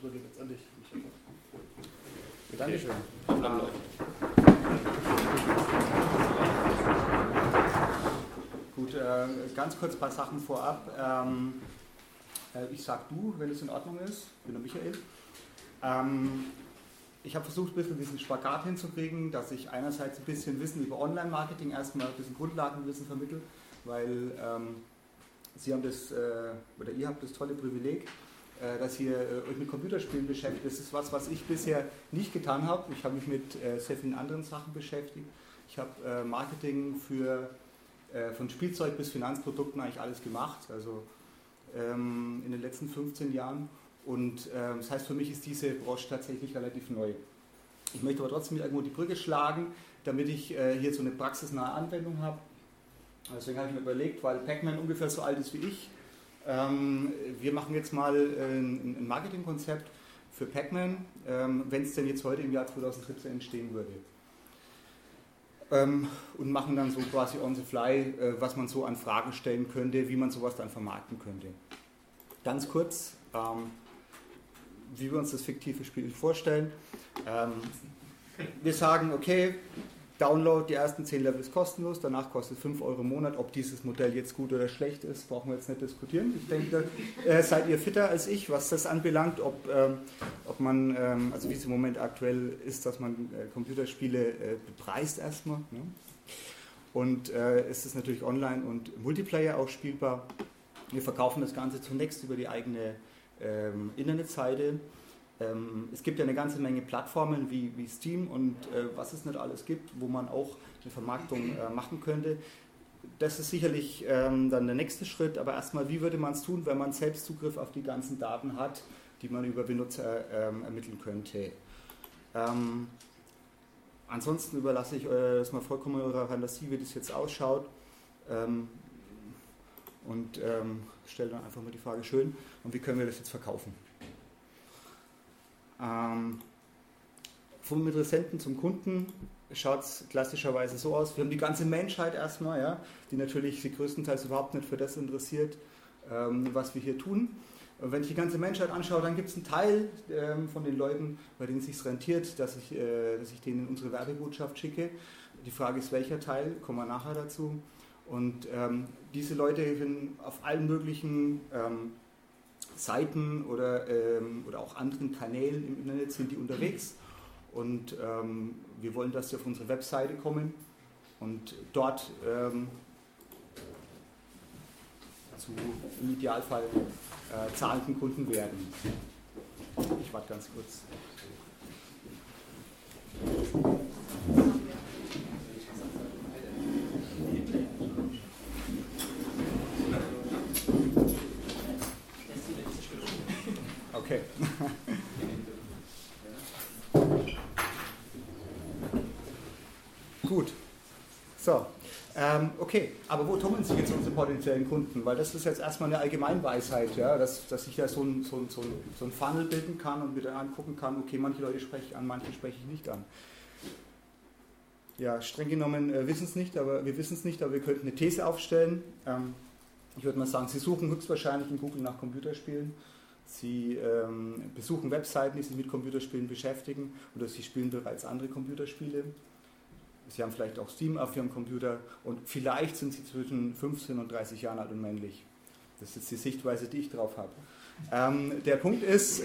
übergebe jetzt an dich. Dankeschön. Gut, ganz kurz ein paar Sachen vorab. Ich sag du, wenn es in Ordnung ist. Ich bin der Michael. Ich habe versucht, ein bisschen diesen Spagat hinzukriegen, dass ich einerseits ein bisschen Wissen über Online-Marketing erstmal ein bisschen Grundlagenwissen vermittle, weil Sie haben das, oder ihr habt das tolle Privileg, dass ihr euch mit Computerspielen beschäftigt. Das ist was ich bisher nicht getan habe. Ich habe mich mit sehr vielen anderen Sachen beschäftigt. Ich habe Marketing von Spielzeug bis Finanzprodukten eigentlich alles gemacht, also in den letzten 15 Jahren. Und das heißt, für mich ist diese Branche tatsächlich relativ neu. Ich möchte aber trotzdem irgendwo die Brücke schlagen, damit ich hier so eine praxisnahe Anwendung habe. Deswegen habe ich mir überlegt, weil Pac-Man ungefähr so alt ist wie ich, wir machen jetzt mal ein Marketingkonzept für Pac-Man, wenn es denn jetzt heute im Jahr 2017 entstehen würde. Und machen dann so quasi on the fly, was man so an Fragen stellen könnte, wie man sowas dann vermarkten könnte. Ganz kurz, wie wir uns das fiktive Spiel vorstellen. Wir sagen, okay, Download, die ersten 10 Levels kostenlos, danach kostet 5 Euro im Monat. Ob dieses Modell jetzt gut oder schlecht ist, brauchen wir jetzt nicht diskutieren. Ich denke, da seid ihr fitter als ich, was das anbelangt, ob man, also wie es im Moment aktuell ist, dass man Computerspiele bepreist erstmal. Ne? Und es ist natürlich online und Multiplayer auch spielbar. Wir verkaufen das Ganze zunächst über die eigene Internetseite. Es gibt ja eine ganze Menge Plattformen wie Steam und was es nicht alles gibt, wo man auch eine Vermarktung machen könnte. Das ist sicherlich dann der nächste Schritt, aber erstmal, wie würde man es tun, wenn man selbst Zugriff auf die ganzen Daten hat, die man über Benutzer ermitteln könnte. Ansonsten überlasse ich das mal vollkommen eurer Fantasie, wie das jetzt ausschaut. Und stelle dann einfach mal die Frage, schön, und wie können wir das jetzt verkaufen? Vom Interessenten zum Kunden schaut es klassischerweise so aus. Wir haben die ganze Menschheit erstmal, ja, die natürlich sich größtenteils überhaupt nicht für das interessiert, was wir hier tun. Und wenn ich die ganze Menschheit anschaue, dann gibt es einen Teil von den Leuten, bei denen es sich rentiert, dass ich denen unsere Werbebotschaft schicke. Die Frage ist, welcher Teil, kommen wir nachher dazu. Und diese Leute sind auf allen möglichen Seiten oder auch anderen Kanälen im Internet sind die unterwegs. Und wir wollen, dass sie auf unsere Webseite kommen und dort im Idealfall zahlenden Kunden werden. Ich warte ganz kurz. Okay. Gut. So. Okay, aber wo tummeln sich jetzt unsere potenziellen Kunden? Weil das ist jetzt erstmal eine Allgemeinweisheit, ja, dass ich ja so ein Funnel bilden kann und mir dann angucken kann, okay, manche Leute spreche ich an, manche spreche ich nicht an. Ja, streng genommen wir wissen es nicht, aber wir könnten eine These aufstellen. Ich würde mal sagen, Sie suchen höchstwahrscheinlich in Google nach Computerspielen. Sie besuchen Webseiten, die sich mit Computerspielen beschäftigen, oder Sie spielen bereits andere Computerspiele. Sie haben vielleicht auch Steam auf Ihrem Computer und vielleicht sind Sie zwischen 15 und 30 Jahren alt und männlich. Das ist jetzt die Sichtweise, die ich drauf habe. Der Punkt ist,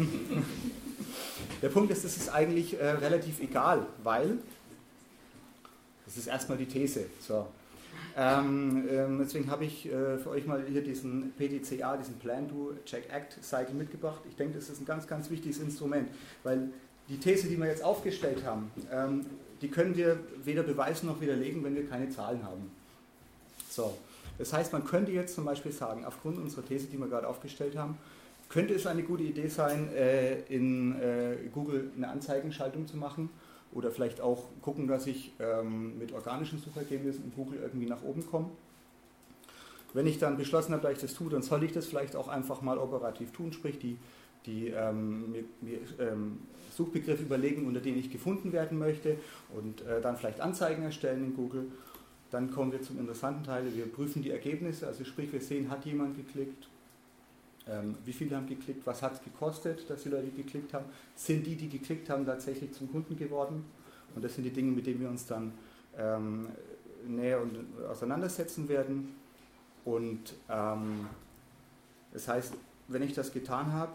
es ist eigentlich relativ egal, weil, das ist erstmal die These. So. Deswegen habe ich für euch mal hier diesen PDCA, diesen Plan, Do, Check, Act Cycle mitgebracht. Ich denke, das ist ein ganz, ganz wichtiges Instrument, weil die These, die wir jetzt aufgestellt haben, die können wir weder beweisen noch widerlegen, wenn wir keine Zahlen haben. So. Das heißt, man könnte jetzt zum Beispiel sagen, aufgrund unserer These, die wir gerade aufgestellt haben, könnte es eine gute Idee sein, in Google eine Anzeigenschaltung zu machen oder vielleicht auch gucken, dass ich mit organischen Suchergebnissen in Google irgendwie nach oben komme. Wenn ich dann beschlossen habe, dass ich das tue, dann soll ich das vielleicht auch einfach mal operativ tun, sprich mir Suchbegriffe überlegen, unter denen ich gefunden werden möchte und dann vielleicht Anzeigen erstellen in Google. Dann kommen wir zum interessanten Teil, wir prüfen die Ergebnisse, also sprich wir sehen, hat jemand geklickt Wie viele haben geklickt? Was hat es gekostet, dass die Leute geklickt haben? Sind die geklickt haben, tatsächlich zum Kunden geworden? Und das sind die Dinge, mit denen wir uns dann näher und auseinandersetzen werden. Und das heißt, wenn ich das getan habe,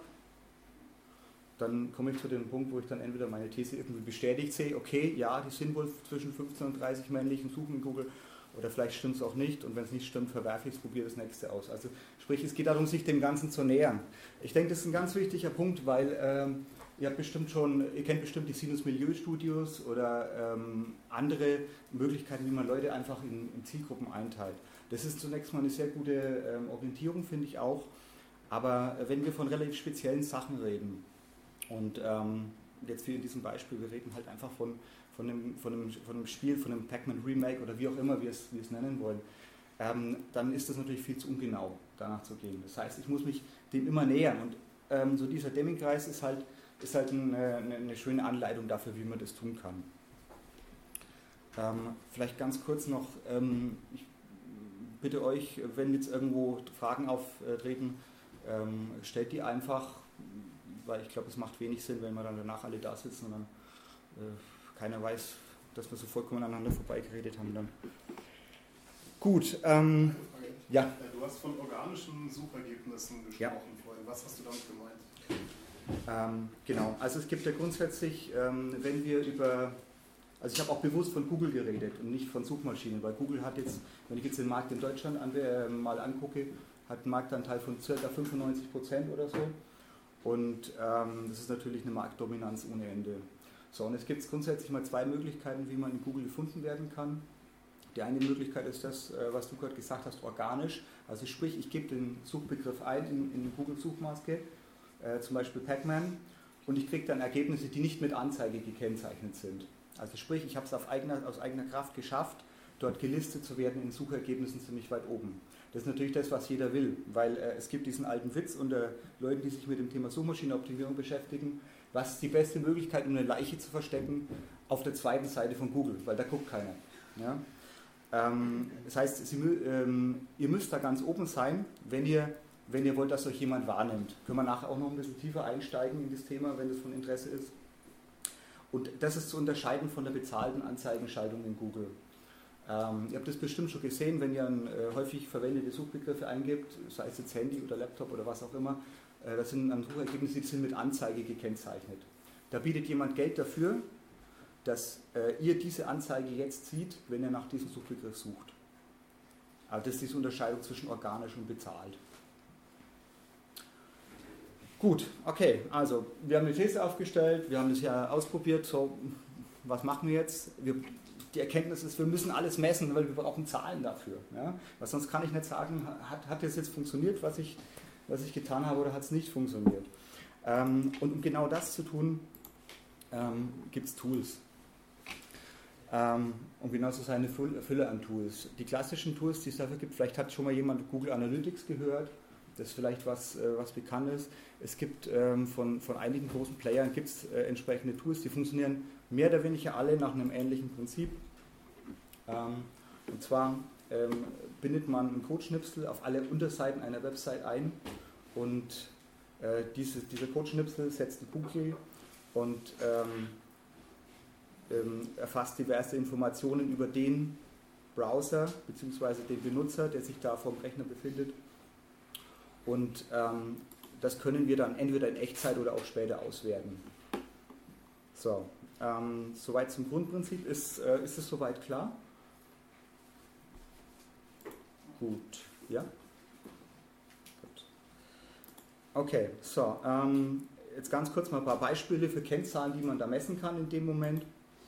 dann komme ich zu dem Punkt, wo ich dann entweder meine These irgendwie bestätigt sehe, okay, ja, die sind wohl zwischen 15 und 30 männlichen Suchen in Google, oder vielleicht stimmt es auch nicht, und wenn es nicht stimmt, verwerfe ich es, probiere das nächste aus. Also sprich, es geht darum, sich dem Ganzen zu nähern. Ich denke, das ist ein ganz wichtiger Punkt, weil ihr kennt bestimmt die Sinus Milieu Studios oder andere Möglichkeiten, wie man Leute einfach in Zielgruppen einteilt. Das ist zunächst mal eine sehr gute Orientierung, finde ich auch, aber wenn wir von relativ speziellen Sachen reden, und jetzt wie in diesem Beispiel, wir reden halt einfach von einem Spiel, von einem Pac-Man Remake oder wie auch immer wir es nennen wollen, dann ist das natürlich viel zu ungenau, danach zu gehen. Das heißt, ich muss mich dem immer nähern, und so dieser Deming-Kreis ist halt eine schöne Anleitung dafür, wie man das tun kann. Vielleicht ganz kurz noch, ich bitte euch, wenn jetzt irgendwo Fragen auftreten, stellt die einfach, weil ich glaube, es macht wenig Sinn, wenn wir dann danach alle da sitzen und dann keiner weiß, dass wir so vollkommen aneinander vorbeigeredet haben. Dann. Gut, ja. Du hast von organischen Suchergebnissen gesprochen vorhin. Was hast du damit gemeint? Genau, also es gibt ja grundsätzlich, wenn wir also ich habe auch bewusst von Google geredet und nicht von Suchmaschinen, weil Google hat jetzt, wenn ich jetzt den Markt in Deutschland mal angucke, hat einen Marktanteil von ca. 95% oder so. Und das ist natürlich eine Marktdominanz ohne Ende. So, und es gibt grundsätzlich mal zwei Möglichkeiten, wie man in Google gefunden werden kann. Die eine Möglichkeit ist das, was du gerade gesagt hast, organisch. Also sprich, ich gebe den Suchbegriff ein in Google-Suchmaske, zum Beispiel Pac-Man, und ich kriege dann Ergebnisse, die nicht mit Anzeige gekennzeichnet sind. Also sprich, ich habe es aus eigener Kraft geschafft, dort gelistet zu werden in Suchergebnissen ziemlich weit oben. Das ist natürlich das, was jeder will, weil es gibt diesen alten Witz unter Leuten, die sich mit dem Thema Suchmaschinenoptimierung beschäftigen: Was ist die beste Möglichkeit, um eine Leiche zu verstecken? Auf der zweiten Seite von Google, weil da guckt keiner. Ja? Das heißt, ihr müsst da ganz oben sein, wenn ihr wollt, dass euch jemand wahrnimmt. Können wir nachher auch noch ein bisschen tiefer einsteigen in das Thema, wenn das von Interesse ist. Und das ist zu unterscheiden von der bezahlten Anzeigenschaltung in Google. Ihr habt das bestimmt schon gesehen, wenn ihr häufig verwendete Suchbegriffe eingibt, sei es jetzt Handy oder Laptop oder was auch immer, das sind dann Suchergebnisse, die sind mit Anzeige gekennzeichnet. Da bietet jemand Geld dafür, dass ihr diese Anzeige jetzt seht, wenn ihr nach diesem Suchbegriff sucht. Also das ist diese Unterscheidung zwischen organisch und bezahlt. Gut, okay, also wir haben eine These aufgestellt, wir haben das ja ausprobiert, so, was machen wir jetzt? Die Erkenntnis ist, wir müssen alles messen, weil wir brauchen Zahlen dafür. Ja? Weil sonst kann ich nicht sagen, hat das jetzt funktioniert, was ich getan habe, oder hat es nicht funktioniert. Und um genau das zu tun, gibt es Tools. Und genauso eine Fülle an Tools. Die klassischen Tools, die es dafür gibt, vielleicht hat schon mal jemand Google Analytics gehört, das ist vielleicht was bekannt ist. Es gibt von einigen großen Playern gibt's entsprechende Tools, die funktionieren mehr oder weniger alle nach einem ähnlichen Prinzip. Und zwar bindet man einen Codeschnipsel auf alle Unterseiten einer Website ein, und dieser Codeschnipsel setzt ein Cookie und erfasst diverse Informationen über den Browser bzw. den Benutzer, der sich da vor dem Rechner befindet. Und das können wir dann entweder in Echtzeit oder auch später auswerten. So, soweit zum Grundprinzip. Ist es soweit klar? Gut, ja? Gut. Okay, so, jetzt ganz kurz mal ein paar Beispiele für Kennzahlen, die man da messen kann in dem Moment.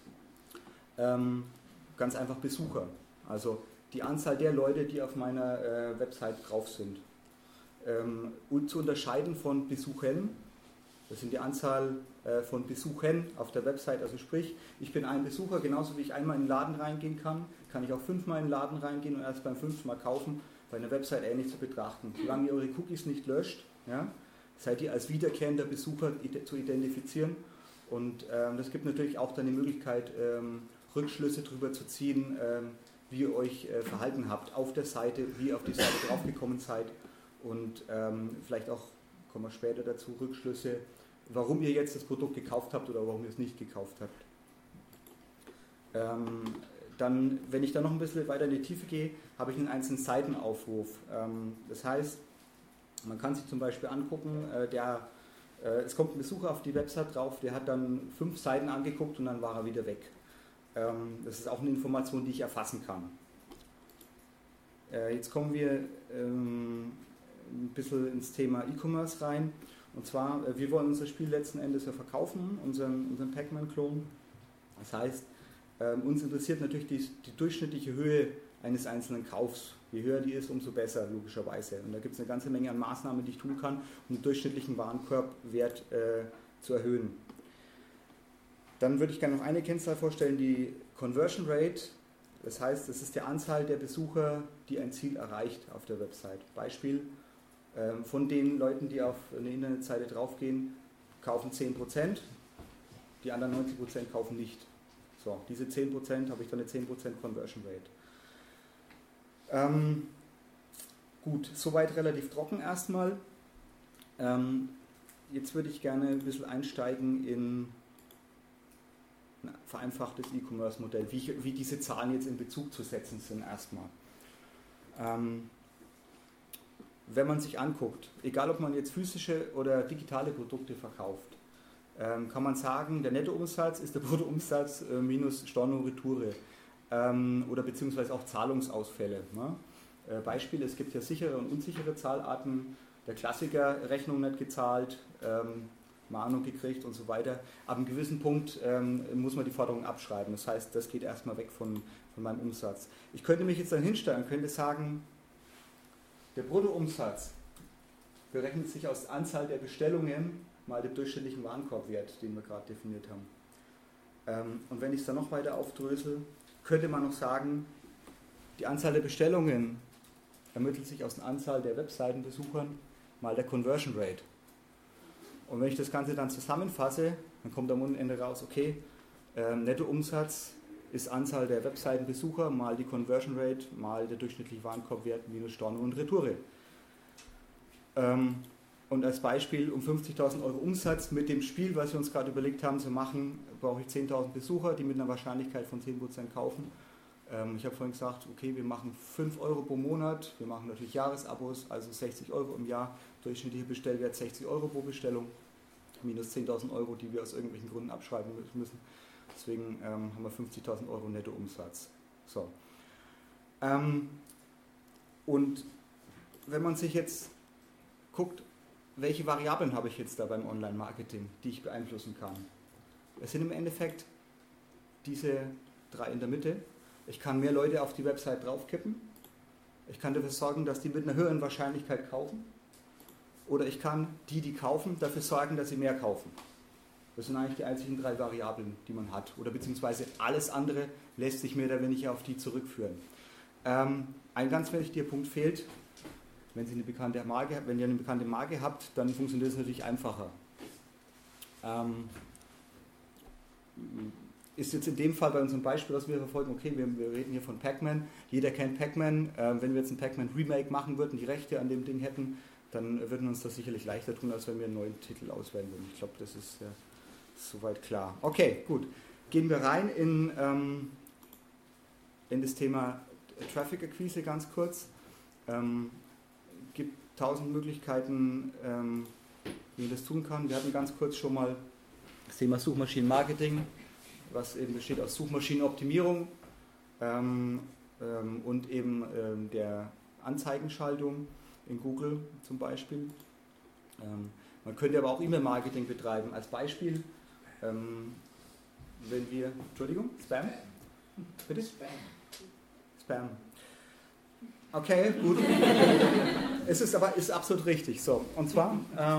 Ganz einfach Besucher, also die Anzahl der Leute, die auf meiner Website drauf sind. Und zu unterscheiden von Besuchen, das sind die Anzahl von Besuchen auf der Website, also sprich, ich bin ein Besucher, genauso wie ich einmal in den Laden reingehen kann ich auch 5-mal in den Laden reingehen und erst beim 5. Mal kaufen, bei einer Website ähnlich zu betrachten. Solange ihr eure Cookies nicht löscht, ja, seid ihr als wiederkehrender Besucher zu identifizieren, und das gibt natürlich auch dann die Möglichkeit, Rückschlüsse darüber zu ziehen, wie ihr euch verhalten habt auf der Seite, wie ihr auf die Seite draufgekommen seid, und vielleicht auch kommen wir später dazu, Rückschlüsse, warum ihr jetzt das Produkt gekauft habt oder warum ihr es nicht gekauft habt. Dann, wenn ich da noch ein bisschen weiter in die Tiefe gehe, habe ich einen einzelnen Seitenaufruf. Das heißt, man kann sich zum Beispiel angucken, es kommt ein Besucher auf die Website drauf, der hat dann 5 Seiten angeguckt und dann war er wieder weg. Das ist auch eine Information, die ich erfassen kann. Jetzt kommen wir ein bisschen ins Thema E-Commerce rein. Und zwar, wir wollen unser Spiel letzten Endes ja verkaufen, unseren Pac-Man-Klon. Das heißt, uns interessiert natürlich die durchschnittliche Höhe eines einzelnen Kaufs. Je höher die ist, umso besser, logischerweise. Und da gibt es eine ganze Menge an Maßnahmen, die ich tun kann, um den durchschnittlichen Warenkorbwert zu erhöhen. Dann würde ich gerne noch eine Kennzahl vorstellen, die Conversion Rate. Das heißt, das ist die Anzahl der Besucher, die ein Ziel erreicht auf der Website. Beispiel, von den Leuten, die auf eine Internetseite draufgehen, kaufen 10%, die anderen 90% kaufen nicht. So, diese 10% habe ich dann eine 10% Conversion Rate. Gut, soweit relativ trocken erstmal. Jetzt würde ich gerne ein bisschen einsteigen in ein vereinfachtes E-Commerce-Modell, wie diese Zahlen jetzt in Bezug zu setzen sind erstmal. Wenn man sich anguckt, egal ob man jetzt physische oder digitale Produkte verkauft, kann man sagen, der Nettoumsatz ist der Bruttoumsatz minus Storno Retoure oder beziehungsweise auch Zahlungsausfälle. Ne? Beispiel, es gibt ja sichere und unsichere Zahlarten, der Klassiker, Rechnung nicht gezahlt, Mahnung gekriegt und so weiter. Ab einem gewissen Punkt muss man die Forderung abschreiben, das heißt, das geht erstmal weg von meinem Umsatz. Ich könnte mich jetzt dann hinstellen und könnte sagen, der Bruttoumsatz berechnet sich aus der Anzahl der Bestellungen mal dem durchschnittlichen Warenkorbwert, den wir gerade definiert haben. Und wenn ich es dann noch weiter aufdrösel, könnte man noch sagen, die Anzahl der Bestellungen ermittelt sich aus der Anzahl der Webseitenbesuchern mal der Conversion Rate. Und wenn ich das Ganze dann zusammenfasse, dann kommt am Ende raus, okay, Nettoumsatz ist Anzahl der Webseitenbesucher mal die Conversion Rate mal der durchschnittliche Warenkorbwert minus Storno und Retoure. Und als Beispiel, um 50.000 Euro Umsatz mit dem Spiel, was wir uns gerade überlegt haben zu machen, brauche ich 10.000 Besucher, die mit einer Wahrscheinlichkeit von 10% kaufen. Ich habe vorhin gesagt, okay, wir machen 5 Euro pro Monat, wir machen natürlich Jahresabos, also 60 Euro im Jahr, durchschnittlicher Bestellwert 60 Euro pro Bestellung, minus 10.000 Euro, die wir aus irgendwelchen Gründen abschreiben müssen. Deswegen haben wir 50.000 Euro Nettoumsatz. So. Und wenn man sich jetzt guckt, welche Variablen habe ich jetzt da beim Online-Marketing, die ich beeinflussen kann? Es sind im Endeffekt diese 3 in der Mitte. Ich kann mehr Leute auf die Website draufkippen. Ich kann dafür sorgen, dass die mit einer höheren Wahrscheinlichkeit kaufen. Oder ich kann die kaufen, dafür sorgen, dass sie mehr kaufen. Das sind eigentlich die einzigen 3 Variablen, die man hat. Oder beziehungsweise alles andere lässt sich mehr oder weniger auf die zurückführen. Ein ganz wichtiger Punkt fehlt. Wenn ihr eine bekannte Marke habt, dann funktioniert das natürlich einfacher. Ist jetzt in dem Fall bei unserem Beispiel, was wir verfolgen, okay, wir reden hier von Pac-Man, jeder kennt Pac-Man, wenn wir jetzt ein Pac-Man Remake machen würden, die Rechte an dem Ding hätten, dann würden wir uns das sicherlich leichter tun, als wenn wir einen neuen Titel auswählen würden. Ich glaube, das ist soweit klar. Okay, gut. Gehen wir rein in das Thema Traffic-Akquise ganz kurz. Gibt 1000 Möglichkeiten, wie man das tun kann. Wir hatten ganz kurz schon mal das Thema Suchmaschinenmarketing, was eben besteht aus Suchmaschinenoptimierung und eben der Anzeigenschaltung in Google zum Beispiel. Man könnte aber auch E-Mail-Marketing betreiben. Als Beispiel, wenn wir, Entschuldigung, Spam? Bitte? Spam. Okay, gut. Ist absolut richtig. So, und zwar,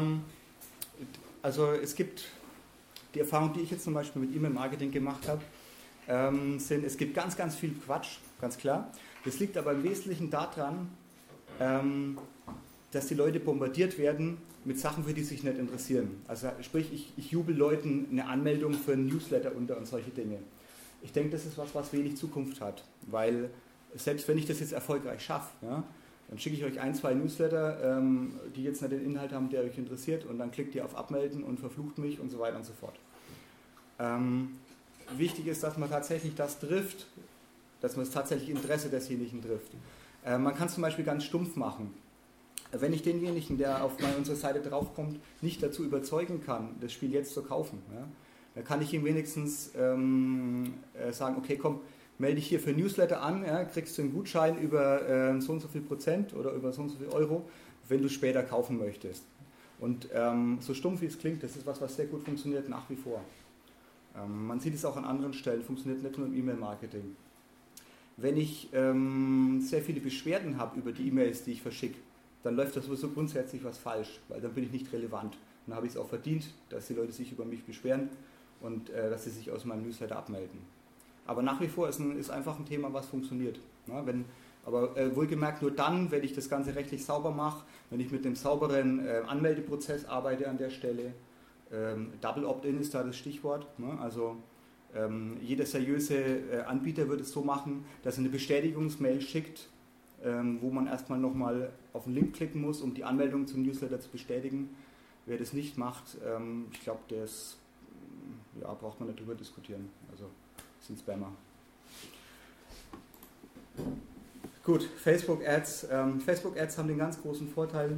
also es gibt die Erfahrung, die ich jetzt zum Beispiel mit E-Mail-Marketing gemacht habe, es gibt ganz, ganz viel Quatsch, ganz klar. Das liegt aber im Wesentlichen daran, dass die Leute bombardiert werden mit Sachen, für die sie sich nicht interessieren. Also sprich, ich jubel Leuten eine Anmeldung für einen Newsletter unter und solche Dinge. Ich denke, das ist was wenig Zukunft hat, weil selbst wenn ich das jetzt erfolgreich schaffe, ja, Dann schicke ich euch 1, 2 Newsletter, die jetzt nicht den Inhalt haben, der euch interessiert, und dann klickt ihr auf Abmelden und verflucht mich und so weiter und so fort. Wichtig ist, dass man tatsächlich das trifft, dass man das tatsächliche Interesse desjenigen trifft. Man kann es zum Beispiel ganz stumpf machen. Wenn ich denjenigen, der auf unsere Seite draufkommt, nicht dazu überzeugen kann, das Spiel jetzt zu kaufen, ja, dann kann ich ihm wenigstens sagen, okay, komm, melde dich hier für Newsletter an, ja, kriegst du einen Gutschein über so und so viel Prozent oder über so und so viel Euro, wenn du später kaufen möchtest. Und so stumpf wie es klingt, das ist was sehr gut funktioniert nach wie vor. Man sieht es auch an anderen Stellen, funktioniert nicht nur im E-Mail-Marketing. Wenn ich sehr viele Beschwerden habe über die E-Mails, die ich verschicke, dann läuft das sowieso grundsätzlich was falsch, weil dann bin ich nicht relevant. Dann habe ich es auch verdient, dass die Leute sich über mich beschweren und dass sie sich aus meinem Newsletter abmelden. Aber nach wie vor ist einfach ein Thema, was funktioniert. Ja, aber wohlgemerkt nur dann, wenn ich das Ganze rechtlich sauber mache, wenn ich mit einem sauberen Anmeldeprozess arbeite an der Stelle. Double Opt-in ist da das Stichwort. Ne? Also jeder seriöse Anbieter wird es so machen, dass er eine Bestätigungsmail schickt, wo man erstmal nochmal auf den Link klicken muss, um die Anmeldung zum Newsletter zu bestätigen. Wer das nicht macht, ich glaube, braucht man nicht drüber diskutieren. Also sind Spammer. Gut, Facebook Ads. Facebook Ads haben den ganz großen Vorteil,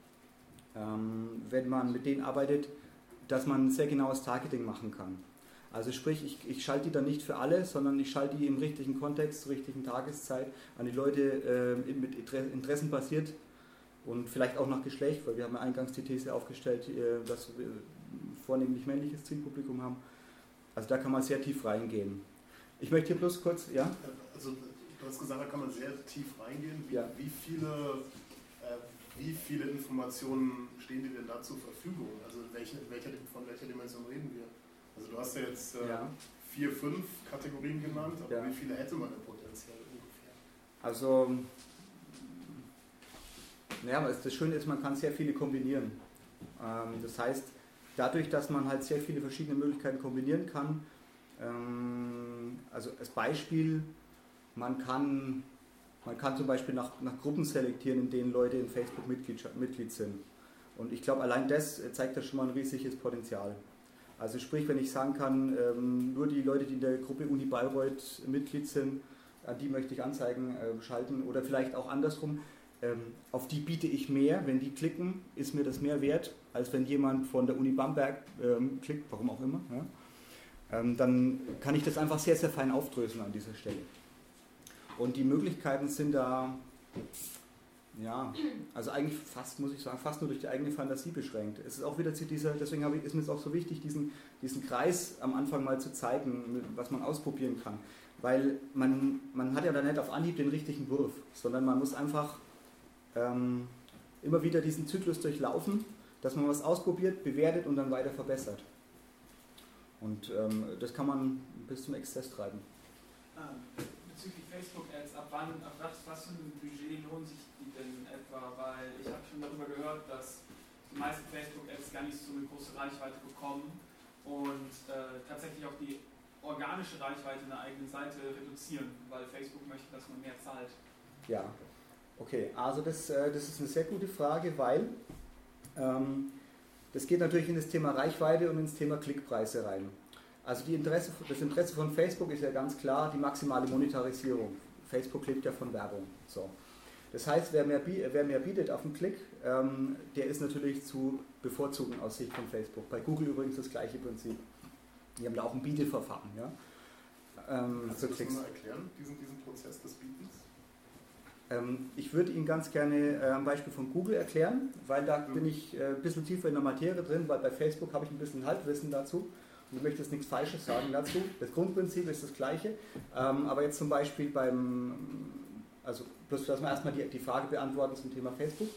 wenn man mit denen arbeitet, dass man sehr genaues Targeting machen kann. Also sprich, ich schalte die dann nicht für alle, sondern ich schalte die im richtigen Kontext, zur richtigen Tageszeit an die Leute mit Interessen basiert und vielleicht auch nach Geschlecht, weil wir haben ja eingangs die These aufgestellt, dass wir vornehmlich männliches Zielpublikum haben. Also da kann man sehr tief reingehen. Ich möchte hier bloß kurz, ja? Also du hast gesagt, da kann man sehr tief reingehen. Wie viele Informationen stehen dir denn da zur Verfügung? Also von welcher Dimension reden wir? Also du hast ja jetzt 4, 5 Kategorien genannt, aber wie viele hätte man denn potenziell ungefähr? Also, das Schöne ist, man kann sehr viele kombinieren. Das heißt, dadurch, dass man halt sehr viele verschiedene Möglichkeiten kombinieren kann, also als Beispiel, man kann zum Beispiel nach Gruppen selektieren, in denen Leute in Facebook Mitglied sind. Und ich glaube, allein das zeigt ja schon mal ein riesiges Potenzial. Also sprich, wenn ich sagen kann, nur die Leute, die in der Gruppe Uni Bayreuth Mitglied sind, an die möchte ich Anzeigen schalten, oder vielleicht auch andersrum, auf die biete ich mehr. Wenn die klicken, ist mir das mehr wert, als wenn jemand von der Uni Bamberg klickt, warum auch immer. Ja? Dann kann ich das einfach sehr, sehr fein aufdröseln an dieser Stelle. Und die Möglichkeiten sind da, also eigentlich fast, muss ich sagen, fast nur durch die eigene Fantasie beschränkt. Es ist auch wieder deswegen ist mir es auch so wichtig, diesen Kreis am Anfang mal zu zeigen, was man ausprobieren kann. Weil man hat ja da nicht auf Anhieb den richtigen Wurf, sondern man muss einfach immer wieder diesen Zyklus durchlaufen, dass man was ausprobiert, bewertet und dann weiter verbessert. Und das kann man bis zum Exzess treiben. Bezüglich Facebook Ads, ab was für ein Budget lohnt sich die denn etwa? Weil ich habe schon darüber gehört, dass die meisten Facebook Ads gar nicht so eine große Reichweite bekommen und tatsächlich auch die organische Reichweite in der eigenen Seite reduzieren, weil Facebook möchte, dass man mehr zahlt. Ja, okay, also das ist eine sehr gute Frage, weil das geht natürlich in das Thema Reichweite und ins Thema Klickpreise rein. Also das Interesse von Facebook ist ja ganz klar die maximale Monetarisierung. Facebook lebt ja von Werbung. So. Das heißt, wer mehr bietet auf den Klick, der ist natürlich zu bevorzugen aus Sicht von Facebook. Bei Google übrigens das gleiche Prinzip. Die haben da auch ein Bieteverfahren. Ja? Kannst du das mal erklären, diesen Prozess des Bietens? Ich würde Ihnen ganz gerne am Beispiel von Google erklären, weil da bin ich ein bisschen tiefer in der Materie drin, weil bei Facebook habe ich ein bisschen Halbwissen dazu. Ich möchte jetzt nichts Falsches sagen dazu. Das Grundprinzip ist das gleiche. Aber jetzt zum Beispiel also bloß, dass wir erstmal die Frage beantworten zum Thema Facebook.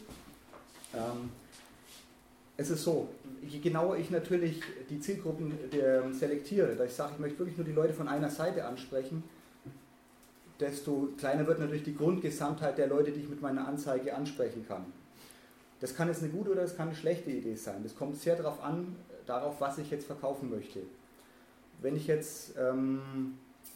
Es ist so, je genauer ich natürlich die Zielgruppen selektiere, da ich sage, ich möchte wirklich nur die Leute von einer Seite ansprechen, desto kleiner wird natürlich die Grundgesamtheit der Leute, die ich mit meiner Anzeige ansprechen kann. Das kann jetzt eine gute oder das kann eine schlechte Idee sein. Das kommt sehr darauf an, was ich jetzt verkaufen möchte. Wenn ich jetzt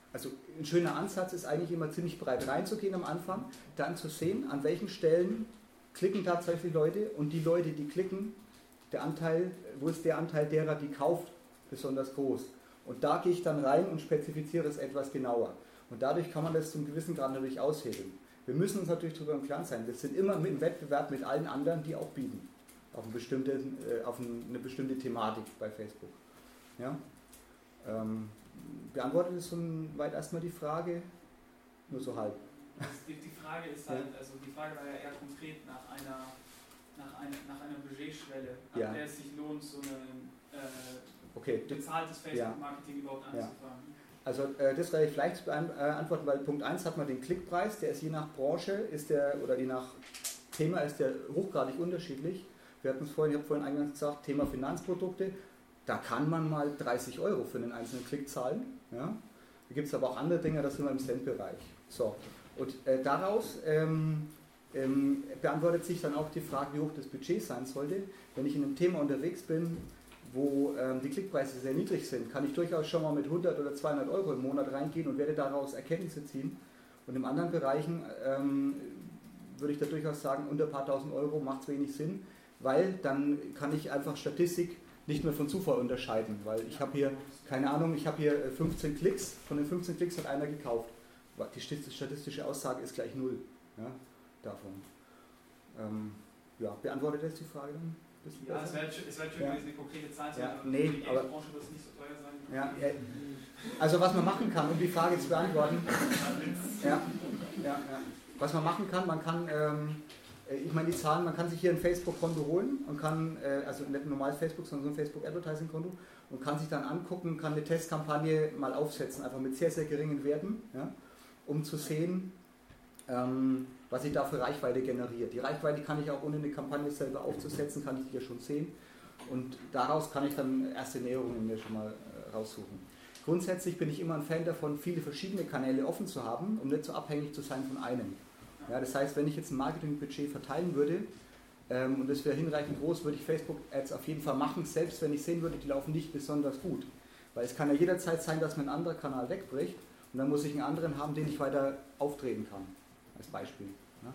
also ein schöner Ansatz ist eigentlich immer ziemlich breit reinzugehen am Anfang, dann zu sehen, an welchen Stellen klicken tatsächlich Leute und die Leute, die klicken, der Anteil, wo ist der Anteil derer, die kauft, besonders groß. Und da gehe ich dann rein und spezifiziere es etwas genauer. Und dadurch kann man das zum gewissen Grad natürlich aushebeln. Wir müssen uns natürlich darüber im Klaren sein, wir sind immer im Wettbewerb mit allen anderen, die auch bieten. Auf eine bestimmte Thematik bei Facebook. Ja? Beantwortet es soweit erstmal die Frage? Nur so halb. Die Frage ist halt, also die Frage war ja eher konkret nach einer Budgetschwelle, ab der es sich lohnt, so ein bezahltes Facebook-Marketing überhaupt anzufangen. Also das relativ leicht zu beantworten, weil Punkt 1 hat man den Klickpreis, der ist je nach Branche oder je nach Thema ist der hochgradig unterschiedlich. Ich habe vorhin eingangs gesagt, Thema Finanzprodukte, da kann man mal 30 € für einen einzelnen Klick zahlen. Ja? Da gibt es aber auch andere Dinge, das sind wir im Cent-Bereich. So. Und daraus beantwortet sich dann auch die Frage, wie hoch das Budget sein sollte. Wenn ich in einem Thema unterwegs bin, wo die Klickpreise sehr niedrig sind, kann ich durchaus schon mal mit 100 oder 200 € im Monat reingehen und werde daraus Erkenntnisse ziehen. Und in anderen Bereichen würde ich da durchaus sagen, unter ein paar tausend Euro macht es wenig Sinn, weil dann kann ich einfach Statistik nicht mehr von Zufall unterscheiden, weil ich habe hier, keine Ahnung, ich habe hier 15 Klicks, von den 15 Klicks hat einer gekauft. Die statistische Aussage ist gleich 0 davon. Beantwortet das die Frage dann? Ja, es wäre schön gewesen, eine konkrete Zahl zu haben. Nee, die aber Branche wird es nicht so teuer sein. Ja, also was man machen kann, um die Frage zu beantworten, was man machen kann, ich meine die Zahlen, man kann sich hier ein Facebook-Konto holen und kann, also nicht ein normales Facebook, sondern so ein Facebook-Advertising-Konto und kann sich dann angucken, kann eine Testkampagne mal aufsetzen, einfach mit sehr, sehr geringen Werten, um zu sehen, was ich da für Reichweite generiert. Die Reichweite kann ich auch ohne eine Kampagne selber aufzusetzen, kann ich die ja schon sehen und daraus kann ich dann erste Näherungen mir schon mal raussuchen. Grundsätzlich bin ich immer ein Fan davon, viele verschiedene Kanäle offen zu haben, um nicht so abhängig zu sein von einem. Ja, das heißt, wenn ich jetzt ein Marketingbudget verteilen würde und das wäre hinreichend groß, würde ich Facebook-Ads auf jeden Fall machen, selbst wenn ich sehen würde, die laufen nicht besonders gut. Weil es kann ja jederzeit sein, dass mir ein anderer Kanal wegbricht und dann muss ich einen anderen haben, den ich weiter auftreten kann. Als Beispiel. Ja.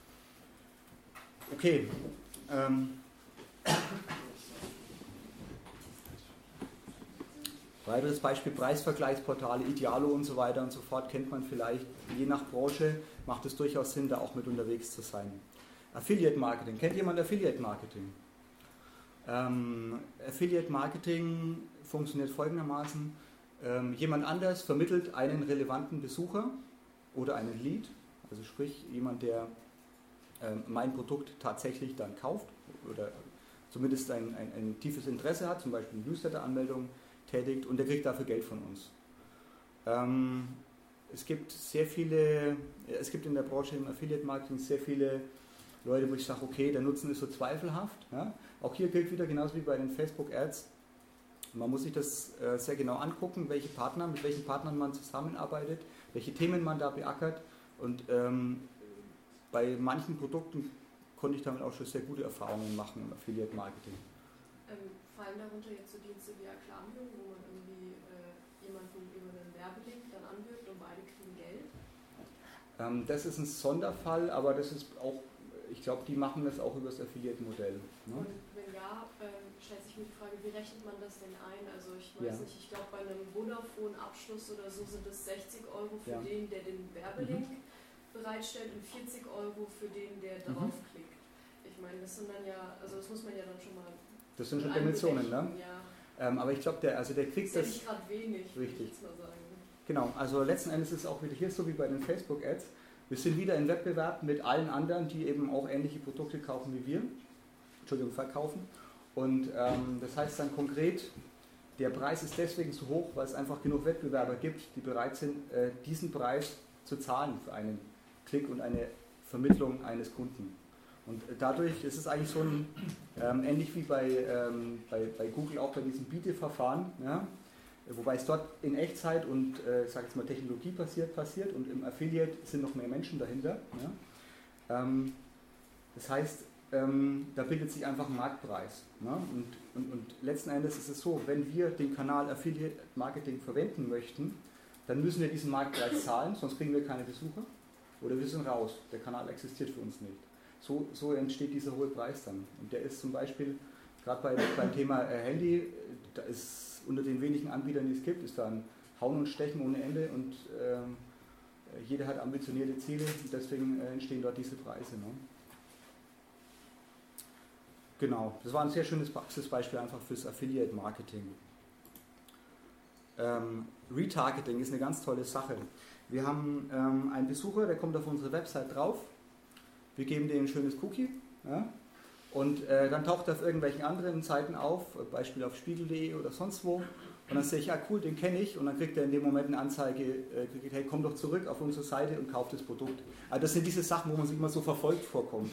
Okay. Weiteres Beispiel, Preisvergleichsportale, Idealo und so weiter und so fort, kennt man vielleicht. Je nach Branche macht es durchaus Sinn, da auch mit unterwegs zu sein. Affiliate Marketing. Kennt jemand Affiliate Marketing? Affiliate Marketing funktioniert folgendermaßen. Jemand anders vermittelt einen relevanten Besucher oder einen Lead, also sprich jemand, der mein Produkt tatsächlich dann kauft oder zumindest ein tiefes Interesse hat, zum Beispiel eine Newsletter-Anmeldung tätigt und der kriegt dafür Geld von uns. Es gibt in der Branche im Affiliate-Marketing sehr viele Leute, wo ich sage, okay, der Nutzen ist so zweifelhaft. Ja? Auch hier gilt wieder genauso wie bei den Facebook-Ads, man muss sich das sehr genau angucken, mit welchen Partnern man zusammenarbeitet, welche Themen man da beackert und bei manchen Produkten konnte ich damit auch schon sehr gute Erfahrungen machen im Affiliate-Marketing. Fallen darunter jetzt so Dienste wie Acclamio, wo man irgendwie jemanden über einen Werbelink dann anwirbt und beide kriegen Geld? Das ist ein Sonderfall, aber das ist auch, ich glaube, die machen das auch über das Affiliate-Modell. Ne? Und wenn ja, stellt sich mir die Frage, wie rechnet man das denn ein? Also ich weiß nicht, ich glaube bei einem Vodafone-Abschluss oder so sind es 60 € für den, der den Werbelink bereitstellt und 40 € für den, der draufklickt. Ich meine, das sind dann ja, also das muss man ja dann schon mal. Das sind schon Dimensionen, ne? Ja. Aber ich glaube, der kriegt das. Ist ja nicht gerade wenig, richtig. Würde ich jetzt mal sagen. Genau, also letzten Endes ist es auch wieder hier so wie bei den Facebook-Ads. Wir sind wieder im Wettbewerb mit allen anderen, die eben auch ähnliche Produkte kaufen wie wir. Verkaufen. Und das heißt dann konkret, der Preis ist deswegen zu hoch, weil es einfach genug Wettbewerber gibt, die bereit sind, diesen Preis zu zahlen für einen Klick und eine Vermittlung eines Kunden. Und dadurch ist es eigentlich so ähnlich wie bei Google auch bei diesem Bieteverfahren, ja, wobei es dort in Echtzeit und ich sage jetzt mal Technologie passiert und im Affiliate sind noch mehr Menschen dahinter. Ja. Das heißt, da bildet sich einfach ein Marktpreis. Ne? Und letzten Endes ist es so, wenn wir den Kanal Affiliate Marketing verwenden möchten, dann müssen wir diesen Marktpreis zahlen, sonst kriegen wir keine Besucher. Oder wir sind raus, der Kanal existiert für uns nicht. So entsteht dieser hohe Preis dann. Und der ist zum Beispiel, gerade beim Thema Handy, da ist unter den wenigen Anbietern, die es gibt, ist da ein Hauen und Stechen ohne Ende und jeder hat ambitionierte Ziele und deswegen entstehen dort diese Preise. Ne? Genau, das war ein sehr schönes Praxisbeispiel einfach fürs Affiliate-Marketing. Retargeting ist eine ganz tolle Sache. Wir haben einen Besucher, der kommt auf unsere Website drauf, wir geben dem ein schönes Cookie, ja, und dann taucht er auf irgendwelchen anderen Seiten auf, Beispiel auf spiegel.de oder sonst wo, und dann sehe ich, ja cool, den kenne ich, und dann kriegt er in dem Moment eine Anzeige, hey, komm doch zurück auf unsere Seite und kauf das Produkt. Also das sind diese Sachen, wo man sich immer so verfolgt vorkommt.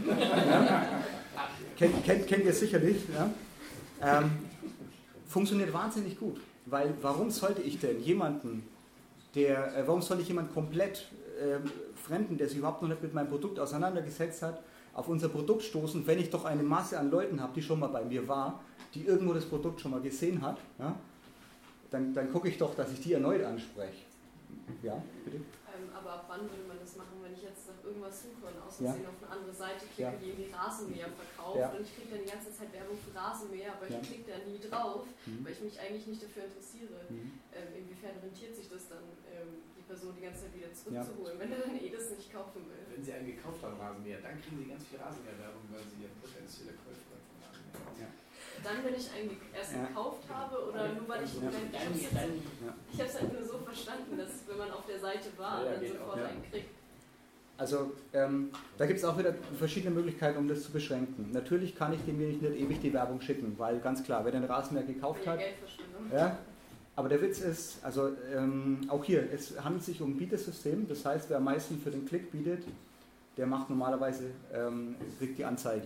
Kennt ihr sicherlich. Ja? Funktioniert wahnsinnig gut, weil warum sollte ich denn jemanden, warum soll ich jemanden komplett Fremden, der sich überhaupt noch nicht mit meinem Produkt auseinandergesetzt hat, auf unser Produkt stoßen, wenn ich doch eine Masse an Leuten habe, die schon mal bei mir war, die irgendwo das Produkt schon mal gesehen hat, ja? Dann gucke ich doch, dass ich die erneut anspreche. Ja, bitte? Aber ab wann würde man das machen, wenn ich jetzt nach irgendwas suche und aus Versehen auf eine andere Seite klicke, die irgendwie Rasenmäher verkauft, und ich kriege dann die ganze Zeit Werbung für Rasenmäher, aber ich klicke da nie drauf, weil ich mich eigentlich nicht dafür interessiere. Inwiefern rentiert sich das dann, die Person die ganze Zeit wieder zurückzuholen, wenn er dann das nicht kaufen will? Wenn Sie einen gekauft haben, Rasenmäher, dann kriegen Sie ganz viel Rasenmäher-Werbung, weil Sie ja potenzielle Käufer von Rasenmäher. Dann, wenn ich einen erst gekauft habe, oder nur weil ich ich habe es halt nur so verstanden, dass wenn man auf der Seite war, dann sofort einen kriegt. Also da gibt es auch wieder verschiedene Möglichkeiten, um das zu beschränken. Natürlich kann ich demjenigen nicht ewig die Werbung schicken, weil ganz klar, wer den Rasenmäher gekauft hat, aber der Witz ist, also auch hier, es handelt sich um ein Bietesystem, das heißt, wer am meisten für den Klick bietet, der macht normalerweise, kriegt die Anzeige.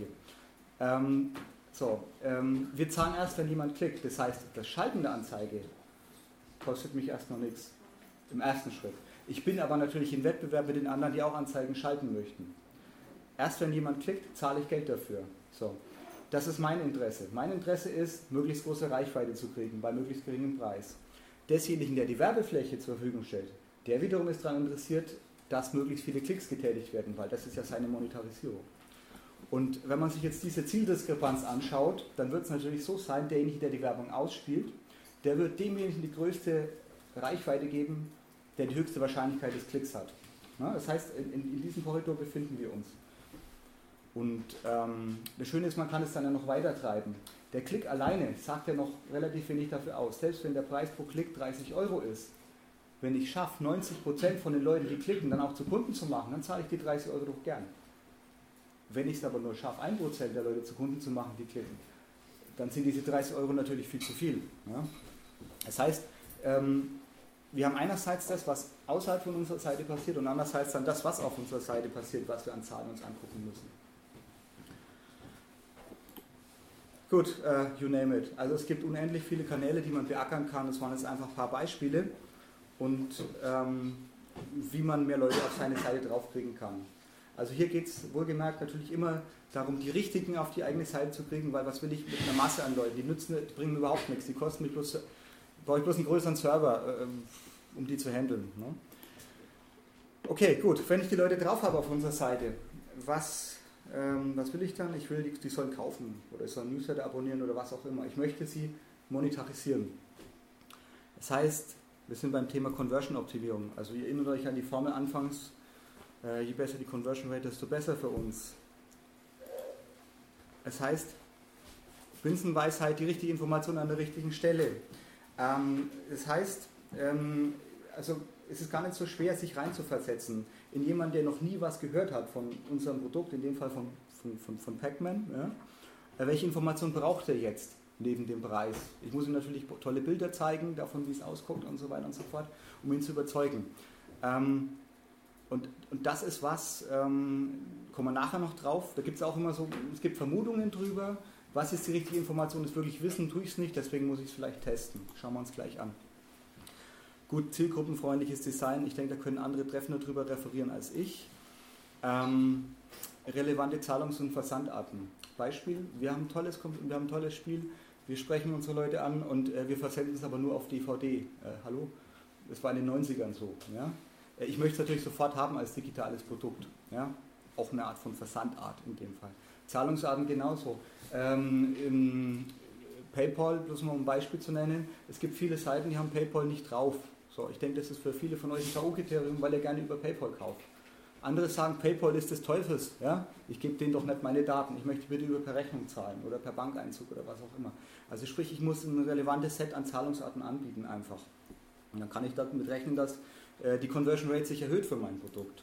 Wir zahlen erst, wenn jemand klickt. Das heißt, das Schalten der Anzeige kostet mich erst noch nichts im ersten Schritt. Ich bin aber natürlich in Wettbewerb mit den anderen, die auch Anzeigen schalten möchten. Erst wenn jemand klickt, zahle ich Geld dafür. So, das ist mein Interesse. Mein Interesse ist, möglichst große Reichweite zu kriegen, bei möglichst geringem Preis. Desjenigen, der die Werbefläche zur Verfügung stellt, der wiederum ist daran interessiert, dass möglichst viele Klicks getätigt werden, weil das ist ja seine Monetarisierung. Und wenn man sich jetzt diese Zieldiskrepanz anschaut, dann wird es natürlich so sein, derjenige, der die Werbung ausspielt, der wird demjenigen die größte Reichweite geben, der die höchste Wahrscheinlichkeit des Klicks hat. Das heißt, in diesem Korridor befinden wir uns. Und das Schöne ist, man kann es dann ja noch weiter treiben. Der Klick alleine sagt ja noch relativ wenig dafür aus. Selbst wenn der Preis pro Klick 30 € ist, wenn ich schaffe, 90% von den Leuten, die klicken, dann auch zu Kunden zu machen, dann zahle ich die 30 € doch gern. Wenn ich es aber nur schaffe, 1% der Leute zu Kunden zu machen, die klicken, dann sind diese 30 € natürlich viel zu viel. Ja? Das heißt, wir haben einerseits das, was außerhalb von unserer Seite passiert, und andererseits dann das, was auf unserer Seite passiert, was wir an Zahlen uns angucken müssen. Gut, you name it. Also es gibt unendlich viele Kanäle, die man beackern kann. Das waren jetzt einfach ein paar Beispiele. Und wie man mehr Leute auf seine Seite draufkriegen kann. Also hier geht es wohlgemerkt natürlich immer darum, die Richtigen auf die eigene Seite zu kriegen, weil was will ich mit einer Masse an Leuten? Die bringen mir überhaupt nichts, die kosten mich bloß, brauche ich bloß einen größeren Server, um die zu handeln. Ne? Okay, gut, wenn ich die Leute drauf habe auf unserer Seite, was will ich dann? Ich will, die sollen kaufen oder ich soll Newsletter abonnieren oder was auch immer. Ich möchte sie monetarisieren. Das heißt, wir sind beim Thema Conversion-Optimierung. Also ihr erinnert euch an die Formel anfangs, je besser die Conversion Rate, desto besser für uns. Das heißt, Binsenweisheit, die richtige Information an der richtigen Stelle. Das heißt, also es ist gar nicht so schwer, sich reinzuversetzen in jemanden, der noch nie was gehört hat von unserem Produkt, in dem Fall von Pacman. Ja? Welche Information braucht er jetzt neben dem Preis? Ich muss ihm natürlich tolle Bilder zeigen, davon, wie es ausguckt und so weiter und so fort, um ihn zu überzeugen. Und das ist was, kommen wir nachher noch drauf, da gibt es auch immer so, es gibt Vermutungen drüber, was ist die richtige Information, das wirklich wissen, tue ich es nicht, deswegen muss ich es vielleicht testen. Schauen wir uns gleich an. Gut, zielgruppenfreundliches Design, ich denke, da können andere treffender drüber referieren als ich. Relevante Zahlungs- und Versandarten. Beispiel, wir haben ein tolles Spiel, wir sprechen unsere Leute an und wir versenden es aber nur auf DVD. Hallo? Das war in den 90ern so. Ja? Ich möchte es natürlich sofort haben als digitales Produkt. Ja? Auch eine Art von Versandart in dem Fall. Zahlungsarten genauso. PayPal, bloß mal um ein Beispiel zu nennen, es gibt viele Seiten, die haben PayPal nicht drauf. So, ich denke, das ist für viele von euch ein K.O.-Kriterium, weil ihr gerne über PayPal kauft. Andere sagen, PayPal ist des Teufels. Ja? Ich gebe denen doch nicht meine Daten. Ich möchte bitte per Rechnung zahlen oder per Bankeinzug oder was auch immer. Also sprich, ich muss ein relevantes Set an Zahlungsarten anbieten einfach. Und dann kann ich damit rechnen, dass die Conversion Rate sich erhöht für mein Produkt.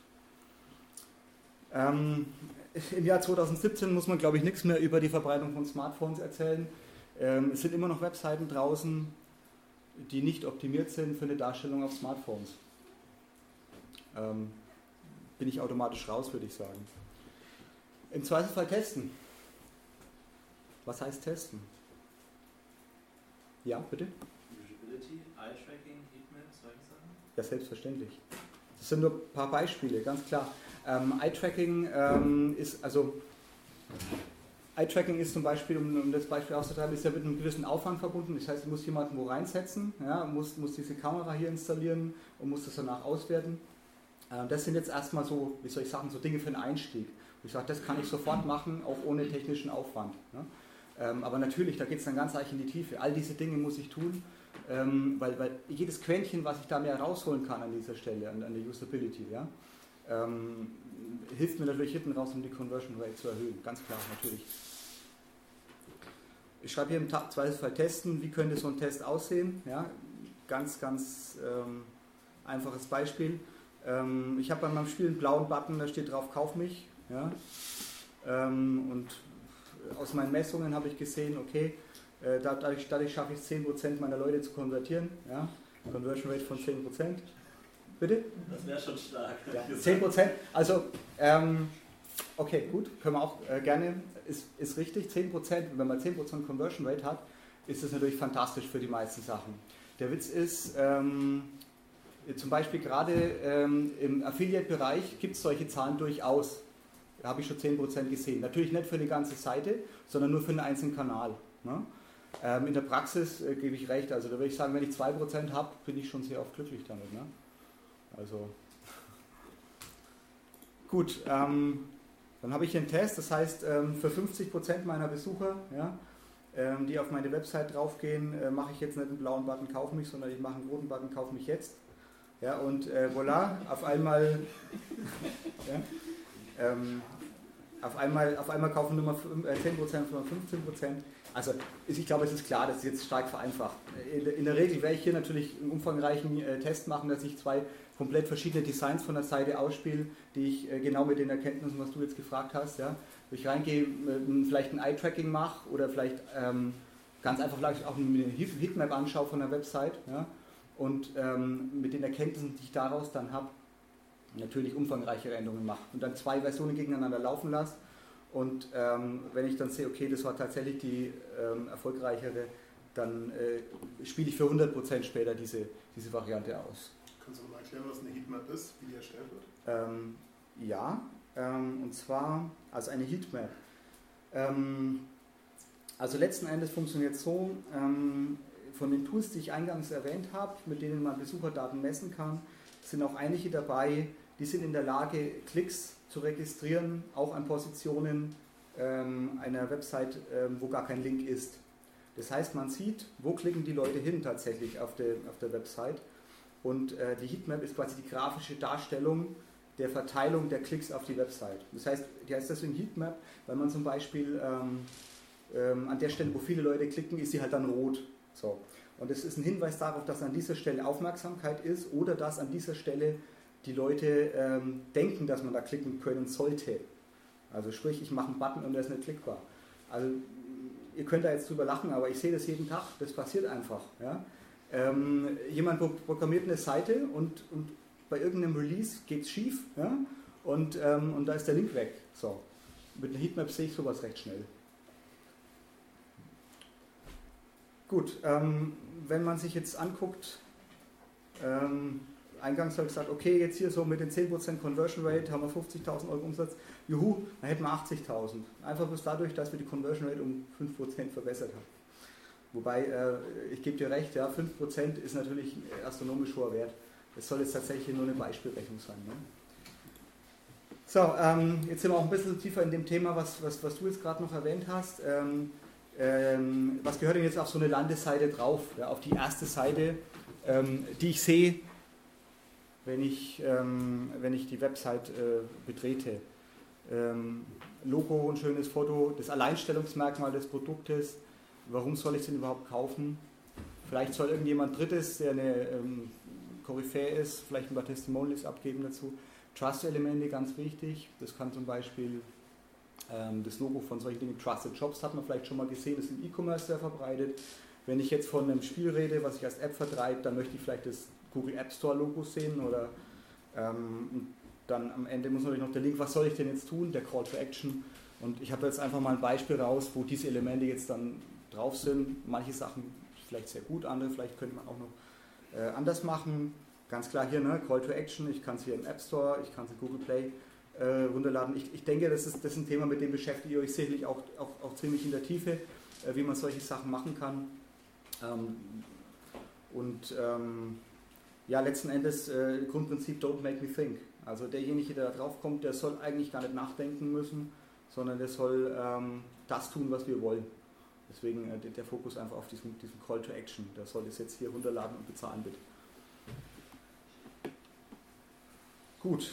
Im Jahr 2017 muss man, glaube ich, nichts mehr über die Verbreitung von Smartphones erzählen. Es sind immer noch Webseiten draußen, die nicht optimiert sind für eine Darstellung auf Smartphones. Bin ich automatisch raus, würde ich sagen. Im Zweifelsfall testen. Was heißt testen? Ja, bitte? Usability, Eye-Tracking, Heatmaps, solche Sachen? Ja, selbstverständlich. Das sind nur ein paar Beispiele, ganz klar. Eye-Tracking Eye-Tracking ist zum Beispiel, um das Beispiel auszutreiben, ist ja mit einem gewissen Aufwand verbunden. Das heißt, ich muss jemanden wo reinsetzen, ja, muss diese Kamera hier installieren und muss das danach auswerten. Das sind jetzt erstmal so, wie soll ich sagen, so Dinge für den Einstieg. Ich sage, das kann ich sofort machen, auch ohne technischen Aufwand. Ne? Aber natürlich, da geht es dann ganz arg in die Tiefe. All diese Dinge muss ich tun, weil jedes Quäntchen, was ich da mehr rausholen kann an dieser Stelle, an der Usability, ja, hilft mir natürlich hinten raus, um die Conversion Rate zu erhöhen. Ganz klar, natürlich. Ich schreibe hier im Zweifelsfall testen. Wie könnte so ein Test aussehen? Ja, ganz einfaches Beispiel. Ich habe bei meinem Spiel einen blauen Button, da steht drauf, kauf mich. Ja? Und aus meinen Messungen habe ich gesehen, okay, dadurch schaffe ich es 10% meiner Leute zu konvertieren. Ja? Conversion Rate von 10%. Bitte? Das wäre schon stark. Ja, 10%. Also, okay, gut, können wir auch gerne, ist richtig, 10%. Wenn man 10% Conversion Rate hat, ist das natürlich fantastisch für die meisten Sachen. Der Witz ist, zum Beispiel gerade im Affiliate-Bereich gibt es solche Zahlen durchaus. Da habe ich schon 10% gesehen. Natürlich nicht für eine ganze Seite, sondern nur für einen einzelnen Kanal. Ne? In der Praxis gebe ich recht. Also da würde ich sagen, wenn ich 2% habe, bin ich schon sehr oft glücklich damit. Ne? Also gut, dann habe ich den Test. Das heißt, für 50% meiner Besucher, ja, die auf meine Website draufgehen, mache ich jetzt nicht einen blauen Button, kauf mich, sondern ich mache einen roten Button, kauf mich jetzt. Ja, und voilà, auf einmal kaufen nur mal 10%, nur mal 15%. Also ich glaube, es ist klar, das ist jetzt stark vereinfacht. In der Regel werde ich hier natürlich einen umfangreichen Test machen, dass ich 2 komplett verschiedene Designs von der Seite ausspiele, die ich genau mit den Erkenntnissen, was du jetzt gefragt hast, ja, wo ich reingehe, vielleicht ein Eye-Tracking mache oder vielleicht ganz einfach vielleicht auch eine Heatmap anschaue von der Website, ja, und mit den Erkenntnissen, die ich daraus dann habe, natürlich umfangreichere Änderungen mache und dann 2 Versionen gegeneinander laufen lasse. Und wenn ich dann sehe, okay, das war tatsächlich die erfolgreichere, dann spiele ich für 100% später diese Variante aus. Kannst du mal erklären, was eine Heatmap ist, wie die erstellt wird? Ja, und zwar also eine Heatmap. Also letzten Endes funktioniert es so, von den Tools, die ich eingangs erwähnt habe, mit denen man Besucherdaten messen kann, sind auch einige dabei, die sind in der Lage, Klicks zu registrieren, auch an Positionen einer Website, wo gar kein Link ist. Das heißt, man sieht, wo klicken die Leute hin tatsächlich auf der Website. Und die Heatmap ist quasi die grafische Darstellung der Verteilung der Klicks auf die Website. Das heißt, die heißt deswegen Heatmap, weil man zum Beispiel an der Stelle, wo viele Leute klicken, ist sie halt dann rot. So. Und das ist ein Hinweis darauf, dass an dieser Stelle Aufmerksamkeit ist oder dass an dieser Stelle die Leute denken, dass man da klicken können sollte. Also sprich, ich mache einen Button und der ist nicht klickbar. Also ihr könnt da jetzt drüber lachen, aber ich sehe das jeden Tag, das passiert einfach. Ja? Jemand programmiert eine Seite und bei irgendeinem Release geht es schief, ja? Und da ist der Link weg. So. Mit einer Heatmap sehe ich sowas recht schnell. Gut, wenn man sich jetzt anguckt, eingangs habe ich gesagt, okay, jetzt hier so mit den 10% Conversion Rate haben wir 50.000 € Umsatz, juhu, dann hätten wir 80.000. Einfach bloß dadurch, dass wir die Conversion Rate um 5% verbessert Wobei, ich gebe dir recht, ja, 5% ist natürlich ein astronomisch hoher Wert. Es soll jetzt tatsächlich nur eine Beispielrechnung sein. Ne? So, jetzt sind wir auch ein bisschen tiefer in dem Thema, was du jetzt gerade noch erwähnt hast. Was gehört denn jetzt auf so eine Landesseite drauf? Ja, auf die erste Seite, die ich sehe, wenn ich die Website betrete. Logo, ein schönes Foto, das Alleinstellungsmerkmal des Produktes. Warum soll ich es denn überhaupt kaufen? Vielleicht soll irgendjemand Drittes, der eine Koryphäe ist, vielleicht ein paar Testimonials abgeben dazu. Trust-Elemente, ganz wichtig. Das kann zum Beispiel das Logo von solchen Dingen, Trusted Shops, hat man vielleicht schon mal gesehen, das ist im E-Commerce sehr verbreitet. Wenn ich jetzt von einem Spiel rede, was ich als App vertreibe, dann möchte ich vielleicht das Google App Store Logo sehen oder dann am Ende muss natürlich noch der Link, was soll ich denn jetzt tun, der Call to Action. Und ich habe jetzt einfach mal ein Beispiel raus, wo diese Elemente jetzt dann drauf sind. Manche Sachen vielleicht sehr gut, andere vielleicht könnte man auch noch anders machen. Ganz klar hier, ne, Call to Action, ich kann es hier im App Store, ich kann es in Google Play runterladen. Ich denke, das ist ein Thema, mit dem beschäftigt ihr euch sicherlich auch ziemlich in der Tiefe, wie man solche Sachen machen kann. Ja, letzten Endes Grundprinzip Don't make me think. Also derjenige, der da drauf kommt, der soll eigentlich gar nicht nachdenken müssen, sondern der soll das tun, was wir wollen. Deswegen der Fokus einfach auf diesen Call to Action. Der soll das jetzt hier runterladen und bezahlen, bitte. Gut.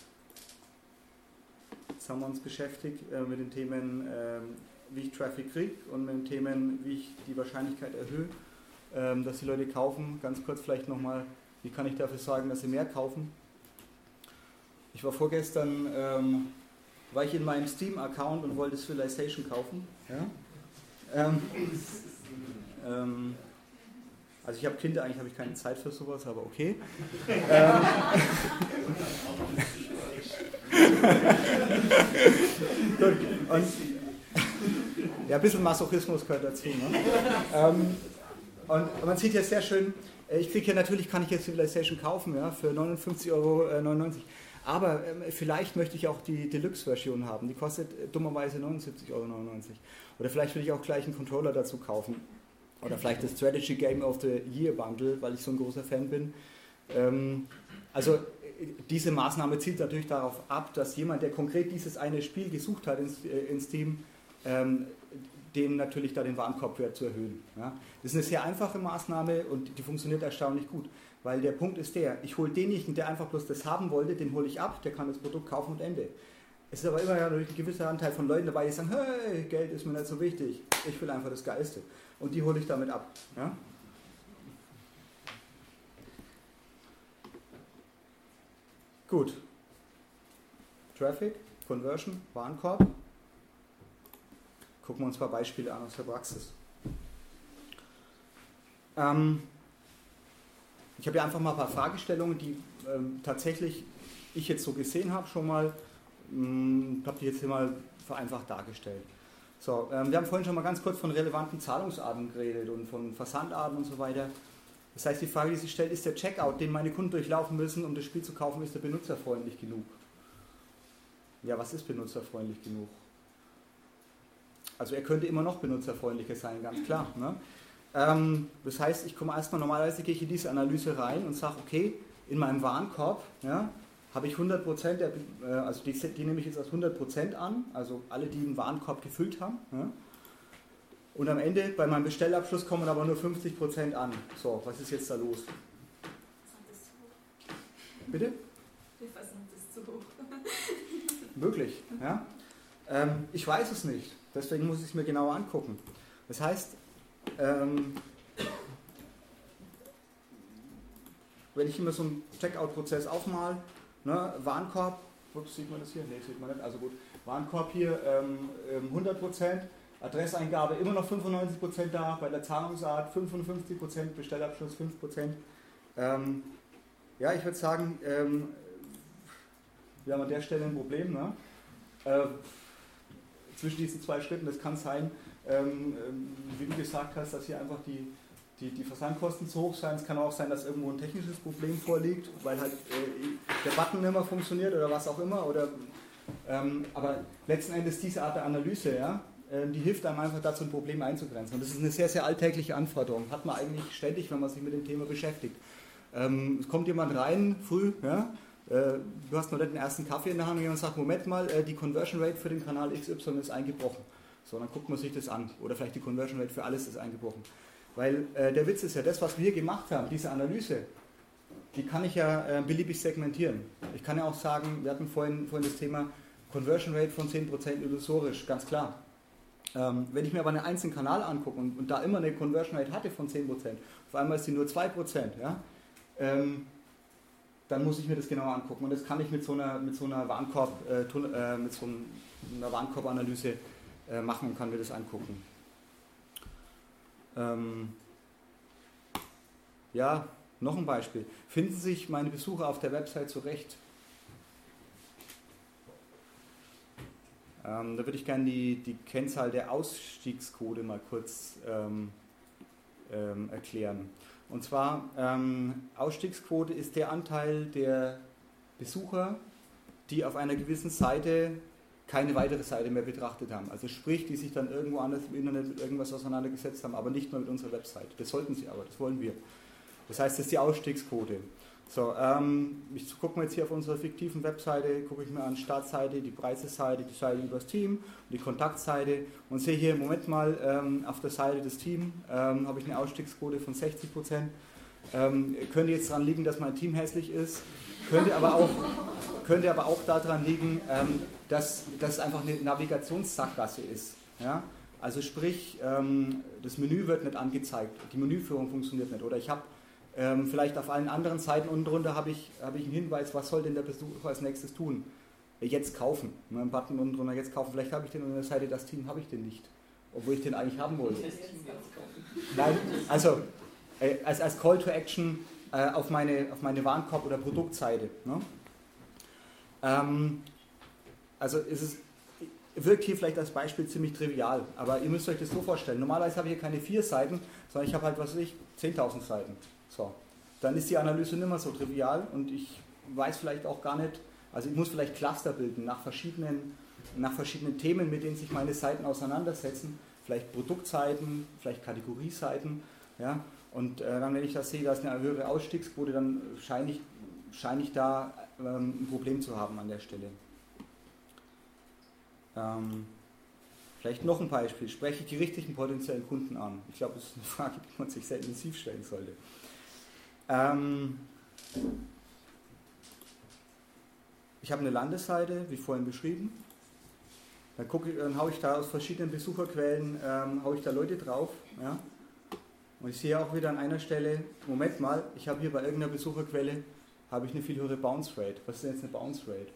Jetzt haben wir uns beschäftigt mit den Themen, wie ich Traffic kriege und mit den Themen, wie ich die Wahrscheinlichkeit erhöhe, dass die Leute kaufen. Ganz kurz vielleicht nochmal, wie kann ich dafür sorgen, dass sie mehr kaufen? Ich war vorgestern, war ich in meinem Steam-Account und wollte Civilization kaufen. Ja? Also ich habe Kinder, eigentlich habe ich keine Zeit für sowas, aber okay. Gut. Und ja, ein bisschen Masochismus gehört dazu. Ne? Und man sieht hier sehr schön, ich kriege hier natürlich, kann ich jetzt Civilization kaufen, ja, für 59,99 €. Aber vielleicht möchte ich auch die Deluxe-Version haben. Die kostet dummerweise 79,99 €. Oder vielleicht will ich auch gleich einen Controller dazu kaufen. Oder vielleicht das Strategy Game of the Year Bundle, weil ich so ein großer Fan bin. Also diese Maßnahme zielt natürlich darauf ab, dass jemand, der konkret dieses eine Spiel gesucht hat in Steam, dem natürlich da den Warenkorbwert zu erhöhen. Ja. Das ist eine sehr einfache Maßnahme und die funktioniert erstaunlich gut. Weil der Punkt ist der, ich hole denjenigen, der einfach bloß das haben wollte, den hole ich ab, der kann das Produkt kaufen und Ende. Es ist aber immer ein gewisser Anteil von Leuten dabei, die sagen, hey, Geld ist mir nicht so wichtig, ich will einfach das Geilste. Und die hole ich damit ab. Ja? Gut. Traffic, Conversion, Warenkorb. Gucken wir uns ein paar Beispiele an aus der Praxis. Ich habe hier einfach mal ein paar Fragestellungen, die tatsächlich ich jetzt so gesehen habe schon mal, habe die jetzt hier mal vereinfacht dargestellt. So, wir haben vorhin schon mal ganz kurz von relevanten Zahlungsarten geredet und von Versandarten und so weiter. Das heißt, die Frage, die sich stellt, ist der Checkout, den meine Kunden durchlaufen müssen, um das Spiel zu kaufen, ist der benutzerfreundlich genug? Ja, was ist benutzerfreundlich genug? Also er könnte immer noch benutzerfreundlicher sein, ganz klar. Ne? Das heißt, ich komme erstmal, normalerweise gehe ich in diese Analyse rein und sage, okay, in meinem Warenkorb, ja, habe ich 100%, also die nehme ich jetzt als 100% an, also alle, die einen Warenkorb gefüllt haben. Ja. Und am Ende, bei meinem Bestellabschluss, kommen aber nur 50% an. So, was ist jetzt da los? Bitte? Wir fassen das zu hoch. Möglich, ja. Ich weiß es nicht, deswegen muss ich es mir genauer angucken. Das heißt, wenn ich immer so einen Checkout-Prozess aufmal, ne, Warenkorb, ups, sieht man das hier? Ne, sieht man nicht, also gut, Warenkorb hier 100%, Adresseingabe immer noch 95% da, bei der Zahlungsart 55%, Bestellabschluss 5%. Ja, ich würde sagen, wir haben an der Stelle ein Problem, ne? Zwischen diesen zwei Schritten, das kann sein, wie du gesagt hast, dass hier einfach die Versandkosten zu hoch sein. Es kann auch sein, dass irgendwo ein technisches Problem vorliegt, weil halt der Button nicht mehr funktioniert oder was auch immer. Oder, aber letzten Endes diese Art der Analyse, ja, die hilft einem einfach dazu, ein Problem einzugrenzen. Und das ist eine sehr, sehr alltägliche Anforderung. Hat man eigentlich ständig, wenn man sich mit dem Thema beschäftigt. Es kommt jemand rein, früh, ja, du hast noch nicht den ersten Kaffee in der Hand und jemand sagt, Moment mal, die Conversion Rate für den Kanal XY ist eingebrochen. So, dann guckt man sich das an. Oder vielleicht die Conversion Rate für alles ist eingebrochen. Weil der Witz ist ja, das, was wir gemacht haben, diese Analyse, die kann ich ja beliebig segmentieren. Ich kann ja auch sagen, wir hatten vorhin das Thema Conversion Rate von 10% illusorisch, ganz klar. Wenn ich mir aber einen einzelnen Kanal angucke und da immer eine Conversion Rate hatte von 10%, auf einmal ist sie nur 2%, ja, dann muss ich mir das genauer angucken. Und das kann ich mit so einer Warenkorbanalyse machen und kann mir das angucken. Ja, noch ein Beispiel. Finden sich meine Besucher auf der Website zurecht? Da würde ich gerne die Kennzahl der Ausstiegsquote mal kurz erklären. Und zwar, Ausstiegsquote ist der Anteil der Besucher, die auf einer gewissen Seite keine weitere Seite mehr betrachtet haben. Also sprich, die sich dann irgendwo anders im Internet mit irgendwas auseinandergesetzt haben, aber nicht mehr mit unserer Website. Das sollten sie aber, das wollen wir. Das heißt, das ist die Ausstiegsquote. So, ich gucke mir jetzt hier auf unserer fiktiven Webseite, gucke ich mir an Startseite, die Preiseseite, die Seite über das Team, die Kontaktseite und sehe hier im Moment mal auf der Seite des Teams habe ich eine Ausstiegsquote von 60%. Könnte jetzt daran liegen, dass mein Team hässlich ist, könnte aber auch daran liegen, dass es einfach eine Navigationssackgasse ist. Ja? Also sprich, das Menü wird nicht angezeigt, die Menüführung funktioniert nicht. Oder ich habe vielleicht auf allen anderen Seiten unten drunter habe ich einen Hinweis, was soll denn der Besucher als nächstes tun? Jetzt kaufen. Einen Button unten drunter, jetzt kaufen. Vielleicht habe ich den an der Seite, das Team habe ich den nicht. Obwohl ich den eigentlich haben wollte. Nein, also als Call to Action auf meine Warenkorb- oder Produktseite. Ne? Also wirkt hier vielleicht als Beispiel ziemlich trivial, aber ihr müsst euch das so vorstellen. Normalerweise habe ich hier keine 4 Seiten, sondern ich habe halt, 10.000 Seiten. So. Dann ist die Analyse nicht mehr so trivial und ich weiß vielleicht auch gar nicht, also ich muss vielleicht Cluster bilden nach verschiedenen Themen, mit denen sich meine Seiten auseinandersetzen, vielleicht Produktseiten, vielleicht Kategorieseiten, ja, und dann, wenn ich das sehe, da ist eine höhere Ausstiegsquote, dann scheine ich da ein Problem zu haben an der Stelle. Vielleicht noch ein Beispiel. Spreche ich die richtigen potenziellen Kunden an? Ich glaube, das ist eine Frage, die man sich sehr intensiv stellen sollte. Ich habe eine Landesseite, wie vorhin beschrieben. Dann haue ich da aus verschiedenen Besucherquellen haue ich da Leute drauf. Ja? Und ich sehe auch wieder an einer Stelle, Moment mal, ich habe hier bei irgendeiner Besucherquelle habe ich eine viel höhere Bounce Rate. Was ist denn jetzt eine Bounce Rate?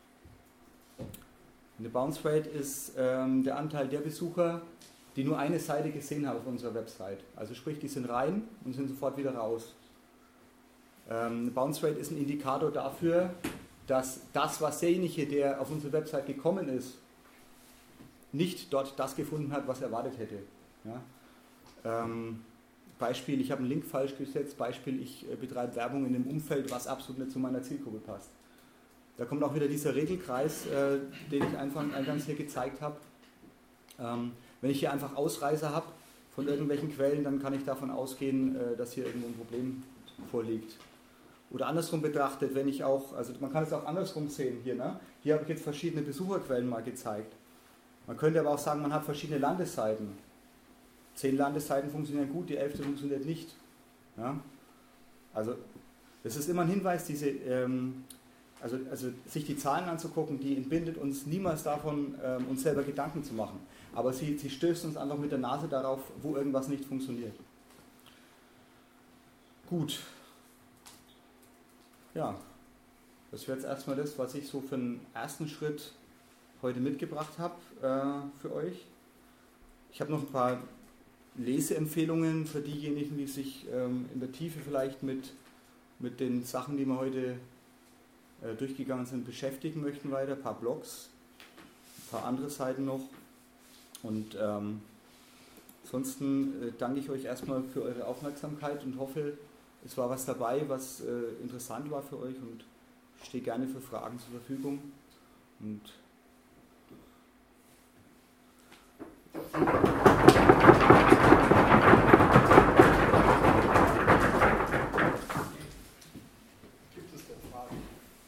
Eine Bounce Rate ist der Anteil der Besucher, die nur eine Seite gesehen haben auf unserer Website. Also sprich, die sind rein und sind sofort wieder raus. Eine Bounce Rate ist ein Indikator dafür, dass das, was derjenige, der auf unsere Website gekommen ist, nicht dort das gefunden hat, was er erwartet hätte. Ja? Beispiel, ich habe einen Link falsch gesetzt. Beispiel, ich betreibe Werbung in einem Umfeld, was absolut nicht zu meiner Zielgruppe passt. Da kommt auch wieder dieser Regelkreis, den ich eingangs hier gezeigt habe. Wenn ich hier einfach Ausreißer habe von irgendwelchen Quellen, dann kann ich davon ausgehen, dass hier irgendwo ein Problem vorliegt. Oder andersrum betrachtet, wenn ich auch, also man kann es auch andersrum sehen hier, ne? Hier habe ich jetzt verschiedene Besucherquellen mal gezeigt. Man könnte aber auch sagen, man hat verschiedene Landesseiten. 10 Landesseiten funktionieren gut, die 11. funktioniert nicht. Ja? Also das ist immer ein Hinweis, also sich die Zahlen anzugucken, die entbindet uns niemals davon, uns selber Gedanken zu machen. Aber sie stößt uns einfach mit der Nase darauf, wo irgendwas nicht funktioniert. Gut. Ja, das wäre jetzt erstmal das, was ich so für einen ersten Schritt heute mitgebracht habe für euch. Ich habe noch ein paar Leseempfehlungen für diejenigen, die sich in der Tiefe vielleicht mit den Sachen, die wir heute durchgegangen sind, beschäftigen möchten weiter. Ein paar Blogs, ein paar andere Seiten noch. Und ansonsten danke ich euch erstmal für eure Aufmerksamkeit und hoffe, es war was dabei, was interessant war für euch, und ich stehe gerne für Fragen zur Verfügung. Und Gibt es denn Fragen?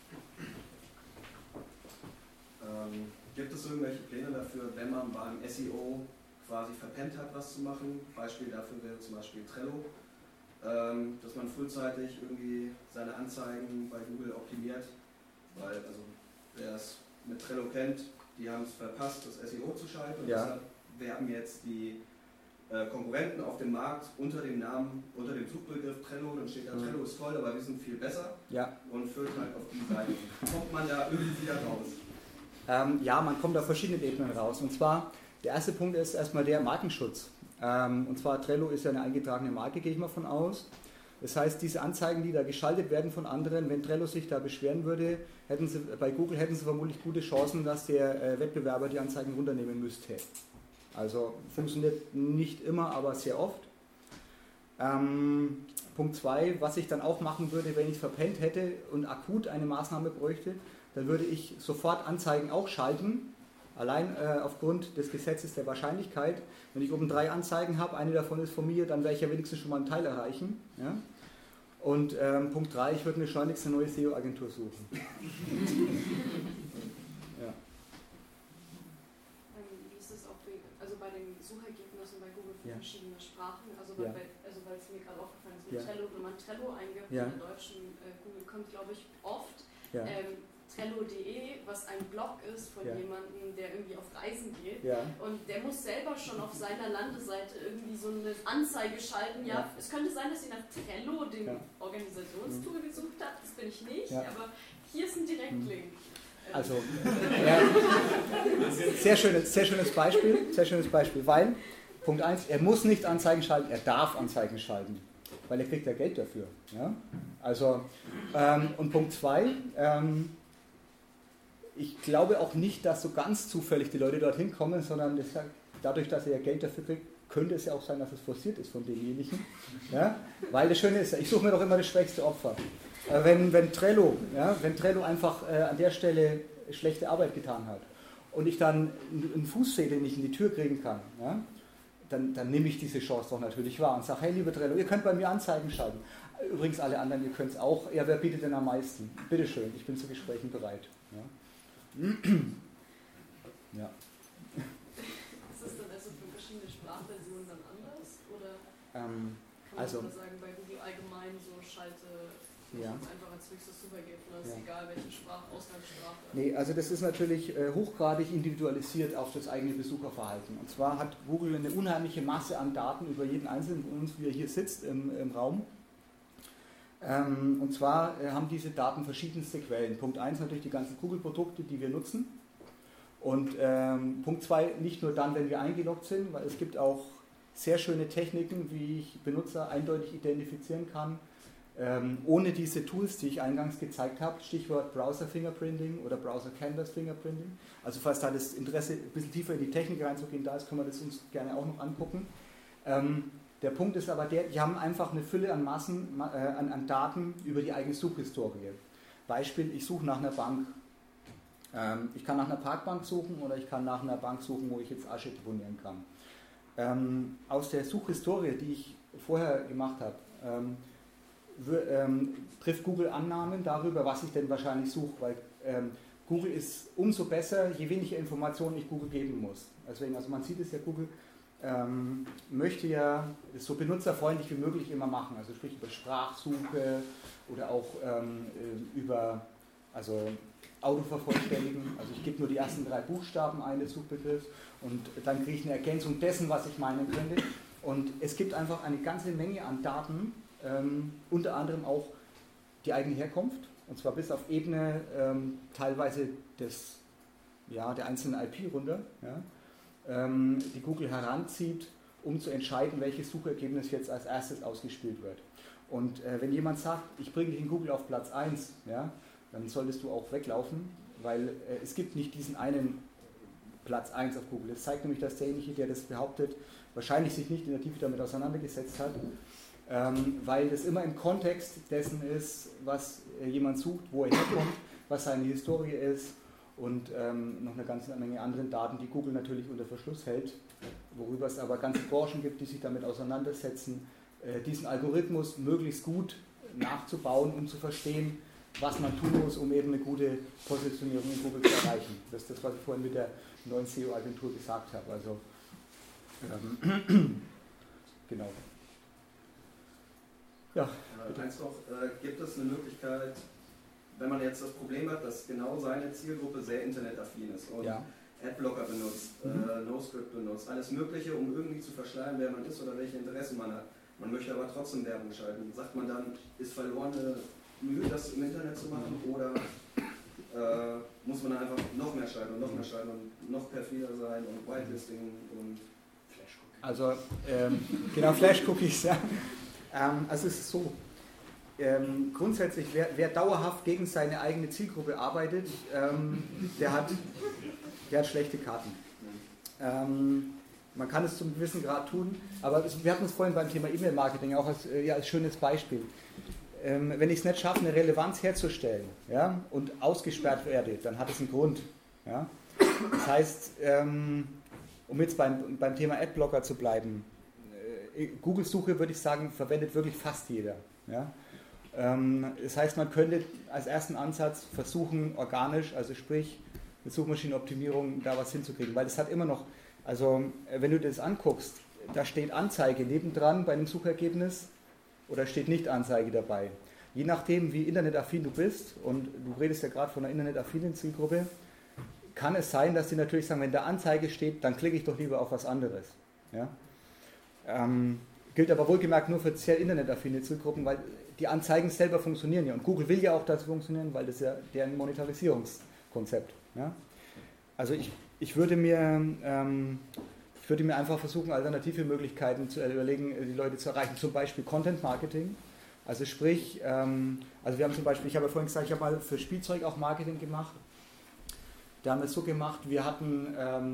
Gibt es irgendwelche Pläne dafür, wenn man beim SEO quasi verpennt hat, was zu machen? Beispiel dafür wäre zum Beispiel Trello, dass man frühzeitig irgendwie seine Anzeigen bei Google optimiert, weil, also wer es mit Trello kennt, die haben es verpasst, das SEO zu schalten, und deshalb werben jetzt die Konkurrenten auf dem Markt unter dem Namen, unter dem Suchbegriff Trello, dann steht da, Trello ist toll, aber wir sind viel besser, und führt halt auf die Seite. Kommt man da irgendwie wieder raus? Ja, man kommt auf verschiedenen Ebenen raus. Und zwar, der erste Punkt ist erstmal der Markenschutz. Und zwar Trello ist ja eine eingetragene Marke, gehe ich mal von aus. Das heißt, diese Anzeigen, die da geschaltet werden von anderen, wenn Trello sich da beschweren würde, bei Google hätten sie vermutlich gute Chancen, dass der Wettbewerber die Anzeigen runternehmen müsste. Also funktioniert nicht immer, aber sehr oft. Punkt 2, was ich dann auch machen würde, wenn ich es verpennt hätte und akut eine Maßnahme bräuchte, dann würde ich sofort Anzeigen auch schalten, allein aufgrund des Gesetzes der Wahrscheinlichkeit. Wenn ich oben 3 Anzeigen habe, eine davon ist von mir, dann werde ich ja wenigstens schon mal einen Teil erreichen. Ja? Und Punkt 3, ich würde mir schleunigst eine neue SEO-Agentur suchen. Ja. Wie ist das auch also bei den Suchergebnissen bei Google für verschiedene Sprachen? Also weil es mir gerade aufgefallen ist, mit Trello, wenn man Trello eingibt, in der deutschen Google kommt, glaube ich, oft Trello.de, was ein Blog ist von jemandem, der irgendwie auf Reisen geht. Und der muss selber schon auf seiner Landeseite irgendwie so eine Anzeige schalten. Ja, es könnte sein, dass sie nach Trello, dem Organisationstool, gesucht hat. Das bin ich nicht, aber hier ist ein Direktlink. Also, sehr schönes Beispiel, weil, Punkt 1, er muss nicht Anzeigen schalten, er darf Anzeigen schalten, weil er kriegt ja Geld dafür. Ja? Also, und Punkt 2, ich glaube auch nicht, dass so ganz zufällig die Leute dorthin kommen, sondern dadurch, dass er ja Geld dafür kriegt, könnte es ja auch sein, dass es forciert ist von demjenigen. Ja? Weil das Schöne ist, ich suche mir doch immer das schwächste Opfer. Wenn Trello einfach an der Stelle schlechte Arbeit getan hat und ich dann einen Fußfehler nicht in die Tür kriegen kann, dann nehme ich diese Chance doch natürlich wahr und sage, hey liebe Trello, ihr könnt bei mir Anzeigen schalten. Übrigens alle anderen, ihr könnt es auch. Ja, wer bietet denn am meisten? Bitteschön, ich bin zu Gesprächen bereit. Ja. Ist das dann also für verschiedene Sprachversionen dann anders? Oder kann man sagen, bei Google allgemein so schalte einfach als höchstes Suchergebnis, egal welche Ausgangssprache? Nee, also das ist natürlich hochgradig individualisiert auf das eigene Besucherverhalten. Und zwar hat Google eine unheimliche Masse an Daten über jeden Einzelnen von uns, wie er hier sitzt im Raum. Und zwar haben diese Daten verschiedenste Quellen. Punkt 1 natürlich die ganzen Google-Produkte, die wir nutzen. Und Punkt 2 nicht nur dann, wenn wir eingeloggt sind, weil es gibt auch sehr schöne Techniken, wie ich Benutzer eindeutig identifizieren kann, ohne diese Tools, die ich eingangs gezeigt habe, Stichwort Browser Fingerprinting oder Browser Canvas Fingerprinting. Also falls da das Interesse, ein bisschen tiefer in die Technik reinzugehen da ist, können wir das uns gerne auch noch angucken. Der Punkt ist aber die haben einfach eine Fülle an an Daten über die eigene Suchhistorie. Beispiel, ich suche nach einer Bank. Ich kann nach einer Parkbank suchen oder ich kann nach einer Bank suchen, wo ich jetzt Asche deponieren kann. Aus der Suchhistorie, die ich vorher gemacht habe, trifft Google Annahmen darüber, was ich denn wahrscheinlich suche, weil Google ist umso besser, je weniger Informationen ich Google geben muss. Deswegen, also man sieht es ja, Google möchte ja das so benutzerfreundlich wie möglich immer machen, also sprich über Sprachsuche oder auch über Autovervollständigen, also ich gebe nur die ersten 3 Buchstaben ein des Suchbegriffs und dann kriege ich eine Ergänzung dessen, was ich meinen könnte, und es gibt einfach eine ganze Menge an Daten, unter anderem auch die eigene Herkunft, und zwar bis auf Ebene teilweise der einzelnen IP runter, die Google heranzieht, um zu entscheiden, welches Suchergebnis jetzt als erstes ausgespielt wird. Und wenn jemand sagt, ich bringe dich in Google auf Platz 1, dann solltest du auch weglaufen, weil es gibt nicht diesen einen Platz 1 auf Google. Das zeigt nämlich, dass derjenige, der das behauptet, wahrscheinlich sich nicht in der Tiefe damit auseinandergesetzt hat, weil das immer im Kontext dessen ist, was jemand sucht, wo er herkommt, was seine Historie ist und noch eine ganze Menge anderen Daten, die Google natürlich unter Verschluss hält, worüber es aber ganze Branchen gibt, die sich damit auseinandersetzen, diesen Algorithmus möglichst gut nachzubauen, um zu verstehen, was man tun muss, um eben eine gute Positionierung in Google zu erreichen. Das ist das, was ich vorhin mit der neuen SEO-Agentur gesagt habe. Also, genau. Ja. Eins noch, gibt es eine Möglichkeit, wenn man jetzt das Problem hat, dass genau seine Zielgruppe sehr internetaffin ist und Adblocker benutzt, NoScript benutzt, alles Mögliche, um irgendwie zu verschleiern, wer man ist oder welche Interessen man hat. Man möchte aber trotzdem Werbung schalten. Sagt man dann, ist verlorene Mühe, das im Internet zu machen, oder muss man einfach noch mehr schalten und noch perfider sein und Whitelisting und Flash-Cookies? Also, genau, Flash-Cookies, ja. Also es ist so, grundsätzlich, wer dauerhaft gegen seine eigene Zielgruppe arbeitet, der hat schlechte Karten. Man kann es zum gewissen Grad tun, aber wir hatten es vorhin beim Thema E-Mail-Marketing auch als schönes Beispiel. Wenn ich es nicht schaffe, eine Relevanz herzustellen, ja, und ausgesperrt werde, dann hat es einen Grund. Ja. Das heißt, um jetzt beim Thema Adblocker zu bleiben, Google-Suche, würde ich sagen, verwendet wirklich fast jeder. Ja. Das heißt, man könnte als ersten Ansatz versuchen, organisch, also sprich mit Suchmaschinenoptimierung, da was hinzukriegen, weil es hat immer noch, also wenn du das anguckst, da steht Anzeige nebendran bei einem Suchergebnis oder steht nicht Anzeige dabei. Je nachdem, wie internetaffin du bist, und du redest ja gerade von einer internetaffinen Zielgruppe, kann es sein, dass die natürlich sagen, wenn da Anzeige steht, dann klicke ich doch lieber auf was anderes. Ja? Gilt aber wohlgemerkt nur für sehr internetaffine Zielgruppen, weil die Anzeigen selber funktionieren ja. Und Google will ja auch, dass sie funktionieren, weil das ja deren Monetarisierungskonzept. Ja? Also ich würde mir einfach versuchen, alternative Möglichkeiten zu überlegen, die Leute zu erreichen. Zum Beispiel Content Marketing. Also sprich, also wir haben zum Beispiel, ich habe ja vorhin gesagt, ich habe mal für Spielzeug auch Marketing gemacht. Da haben wir es so gemacht, wir hatten